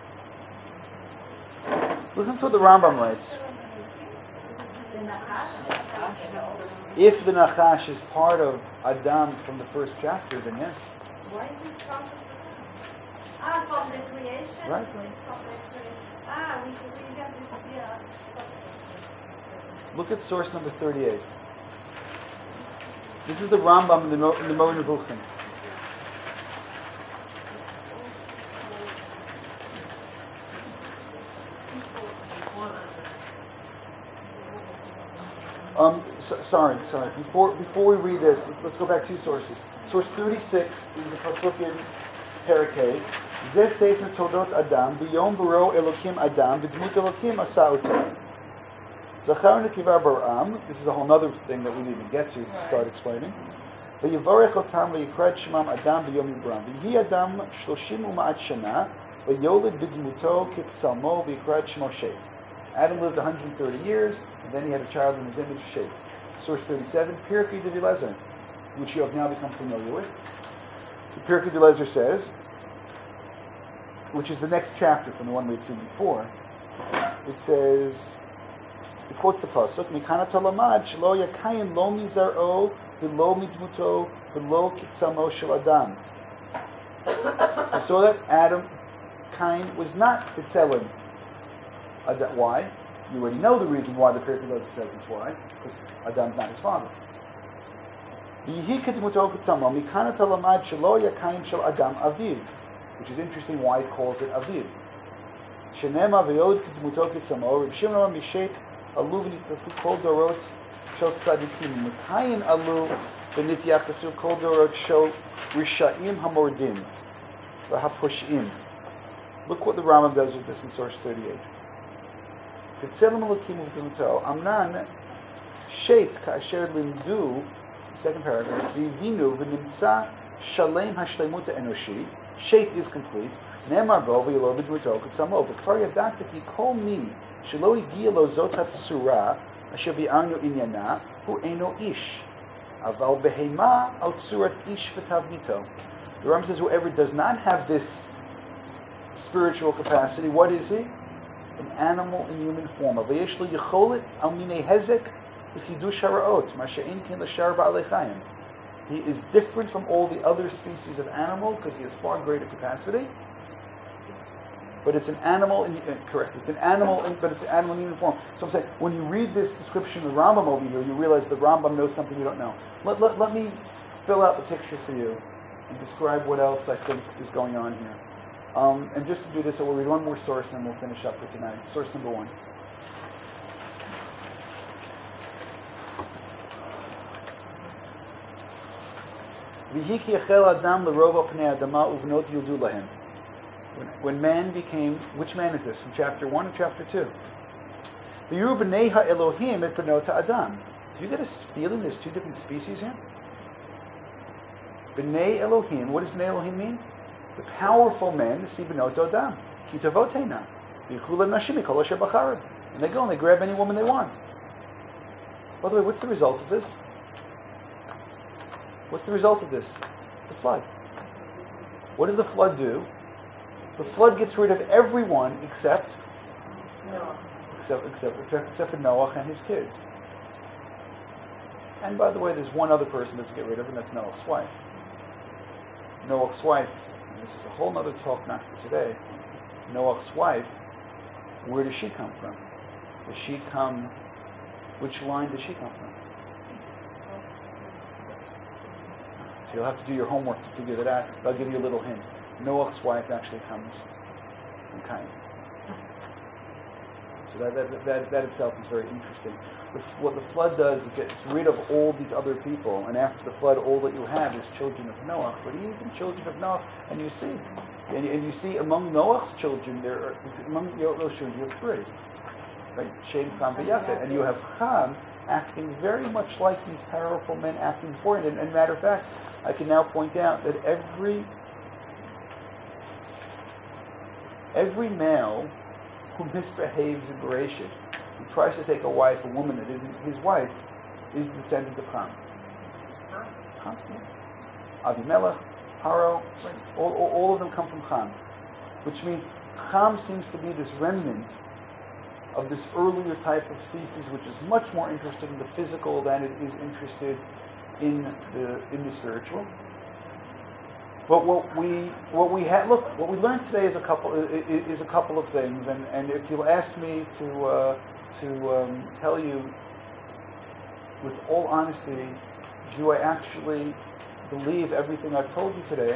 Listen to what the Rambam writes. If the Nachash is part of Adam from the first chapter, then yes. Why is it from the Ah, from the creation? Right. From the creation. Ah, we, we have this idea. Look at source number thirty-eight. This is the Rambam in the, Mo- in the Moreh Nevuchim. Um, so, sorry, sorry. Before before we read this, let's go back two sources. Source thirty-six is the pasuk in Parakeh. Zeh sefer Toldot Adam b'yom baro Elokim Adam b'dmut Elokim asa oto. Zachar nekiva baram. This is a whole other thing that we need to get to to start explaining. V'yivarech otam v'yikra shemam Adam b'yom yibram. V'hi Adam shloshim u'ma'at shana v'yolid b'dmuto kitsalmo v'yikra shemo Shet. Adam lived one hundred thirty years, and then he had a child in his image, Shet. Source thirty-seven, Pirkei D'Elezer, which you have now become familiar with. The Pirkei D'Elezer says, which is the next chapter from the one we've seen before, it says, it quotes the pasuk, Mikana tolamad shelo yakayin lo mizar'o v'lo midmuto v'lo kitzamo shel Adam. We saw that Adam, Cain, was not B'Tselem. Ad- why? You already know the reason why the Pirkei D'Elezer says this. Why? Because Adam's not his father. Which is interesting why it calls it Aviv. Shenema v'yolid k'dmuto k'tzamo Reb Shimon mishet alu v'nitzatu kol dorot shel tzadikim mekayin alu v'nityachasu kol dorot shel risha'im hamordim v'haposh'im. Look what the Rambam does with this in source thirty-eight. K'tzelem elokim uv'dmuto amnan shet ka'asher limdu, second paragraph, v'yivinu v'nimtza shalem hashleimuta enoshi. Shet is complete. Ne'emar bo v'yilo b'dmuto k'tzamo. V'kvar yadat ki kol mi shelo higia lo zot hatzura asher bi'arnu inyana hu eino ish aval behema al tzurat ish v'tavnito. The Rambam says whoever does not have this spiritual capacity, what is he? An animal in human form. V'yesh lo yicholet al minei hezek v'chidush haraot ma she'ein ken l'shar ba'alei chayim. He is different from all the other species of animals because he has far greater capacity. But it's an animal in uh, correct. It's an animal, in, but it's an animal in human form. So I'm saying when you read this description of the Rambam over here, you realize the Rambam knows something you don't know. Let, let, let me fill out the picture for you and describe what else I think is going on here. Um, and just to do this, I will read one more source and then we'll finish up for tonight. Source number one. When man became, which man is this? From chapter one or chapter two? Do you get a feeling there's two different species here? B'nei Elohim, what does B'nei Elohim mean? The powerful men, see B'not Adam. Kitavotena. And they go and they grab any woman they want. By the way, what's the result of this? What's the result of this? The flood. What does the flood do? The flood gets rid of everyone except Noah. except except except, except for Noah and his kids. And by the way, there's one other person that's get rid of, and that's Noah's wife. Noah's wife, and this is a whole other talk not for today. Noah's wife, where does she come from? Does she come, which line does she come from? So you'll have to do your homework to figure that out. I'll give you a little hint. Noah's wife actually comes from Cain. So that, that, that, that itself is very interesting. The, what the flood does is gets rid of all these other people, and after the flood, all that you have is children of Noah. But even children of Noah, and you see, and, and you see among Noah's children, there are, among those children, you have three, right? Shem, Ham, and Yafet, and you have Ham acting very much like these powerful men acting before him. And, and matter of fact, I can now point out that every every male who misbehaves in Bereshit, who tries to take a wife, a woman that isn't his wife, is the descendant of Ham. Ham, yeah. Avimelech, Paro, right? all, all, all of them come from Ham, which means Ham seems to be this remnant of this earlier type of species, which is much more interested in the physical than it is interested in the in the spiritual. But what we what we had look what we learned today is a couple is, is a couple of things, and, and if you'll ask me to uh, to um, tell you with all honesty, do I actually believe everything I've told you today?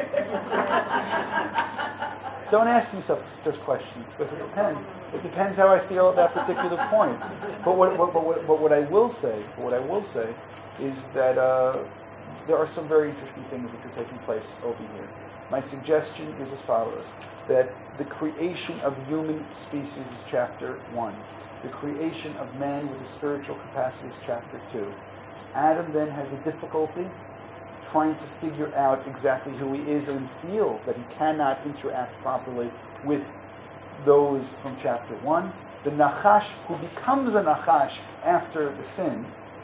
Don't ask me such, such questions, because it depends. It depends how I feel at that particular point. But what, what, but what, but what I will say, what I will say, is that uh, there are some very interesting things which are taking place over here. My suggestion is as follows: that the creation of human species is chapter one. The creation of man with a spiritual capacity is chapter two. Adam then has a difficulty trying to figure out exactly who he is, and feels that he cannot interact properly with those from chapter one. The Nachash, who becomes a Nachash after the sin,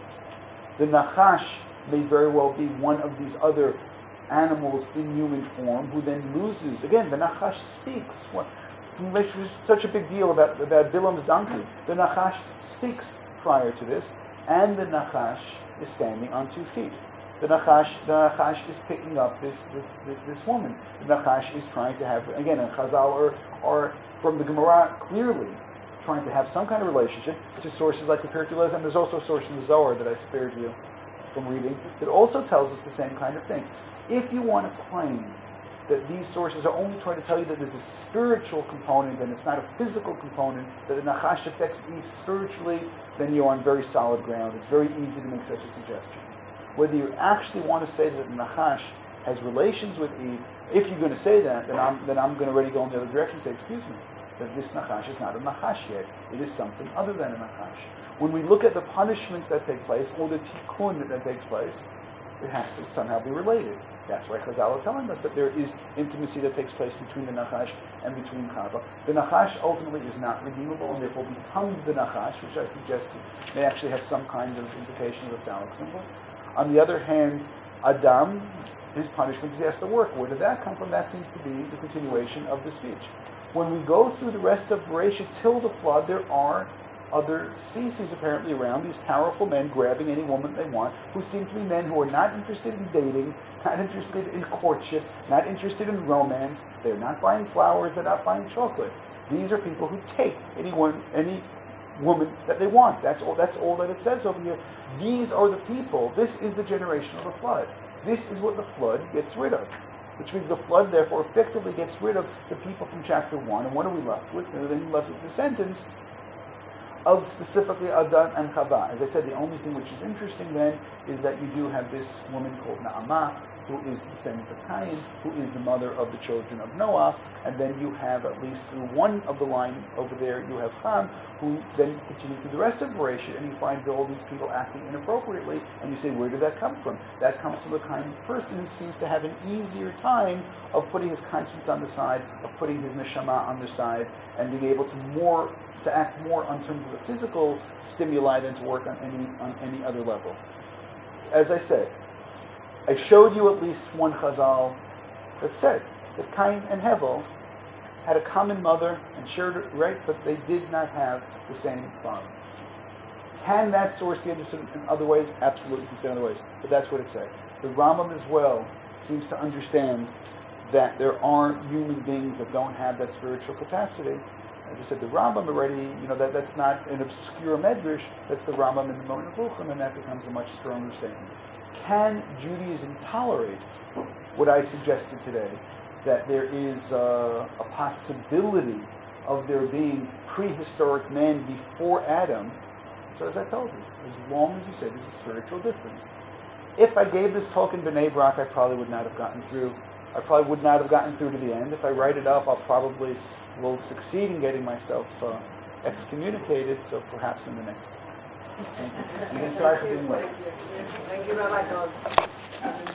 the Nachash may very well be one of these other animals in human form, who then loses. Again, the Nachash speaks. What makes such a big deal about, about Bilam's donkey? The Nachash speaks prior to this, and the Nachash is standing on two feet. The Nachash, the Nachash is picking up this, this this this woman. The Nachash is trying to have, again, and Chazal are, are from the Gemara clearly trying to have some kind of relationship, which is sources like the Pirkei, and there's also a source in the Zohar that I spared you from reading that also tells us the same kind of thing. If you want to claim that these sources are only trying to tell you that there's a spiritual component and it's not a physical component, that the Nachash affects Eve spiritually, then you're on very solid ground. It's very easy to make such a suggestion. Whether you actually want to say that the Nachash has relations with Eve, if you're going to say that, then I'm then I'm going to already go in the other direction and say, excuse me, that this Nachash is not a Nachash yet. It is something other than a Nachash. When we look at the punishments that take place, or the tikkun that takes place, it has to somehow be related. That's why Chazal are telling us that there is intimacy that takes place between the Nachash and between Chava. The Nachash ultimately is not redeemable, and therefore becomes the Nachash, which I suggested may actually have some kind of implication of a phallic symbol. On the other hand, Adam, his punishment is he has to work. Where did that come from? That seems to be the continuation of the speech. When we go through the rest of Bereshit till the flood, there are other species apparently around, these powerful men grabbing any woman they want, who seem to be men who are not interested in dating, not interested in courtship, not interested in romance. They're not buying flowers, they're not buying chocolate. These are people who take anyone, any woman that they want. That's all, that's all that it says over here. These are the people. This is the generation of the flood. This is what the flood gets rid of. Which means the flood, therefore, effectively gets rid of the people from chapter one. And what are we left with? We're then left with the sentence of specifically Adam and Chava. As I said, the only thing which is interesting then is that you do have this woman called Naamah, who is the descendant of Cain, who is the mother of the children of Noah, and then you have, at least through one of the line over there, you have Ham, who then continue through the rest of Bereshit, and you find all these people acting inappropriately, and you say, where did that come from? That comes from the kind of person who seems to have an easier time of putting his conscience on the side, of putting his neshama on the side, and being able to more to act more on terms of the physical stimuli than to work on any on any other level. As I said, I showed you at least one Chazal that said that Cain and Hevel had a common mother and shared it, right, but they did not have the same father. Can that source be understood in other ways? Absolutely, in other ways. But that's what it said. The Rambam as well seems to understand that there are human beings that don't have that spiritual capacity. As I said, the Rambam already, you know, that, that's not an obscure medrash, that's the Rambam in the Moreh Nevuchim, and that becomes a much stronger statement. Can Judaism tolerate what I suggested today, that there is uh, a possibility of there being prehistoric man before Adam. So as I told you, as long as you say there's a spiritual difference. If I gave this talk in B'nai Brak, I probably would not have gotten through. I probably would not have gotten through to the end. If I write it up, I'll probably will succeed in getting myself uh, excommunicated, so perhaps in the next one. Thank you. Again, sorry for being late. Thank you, Rabbi Gold.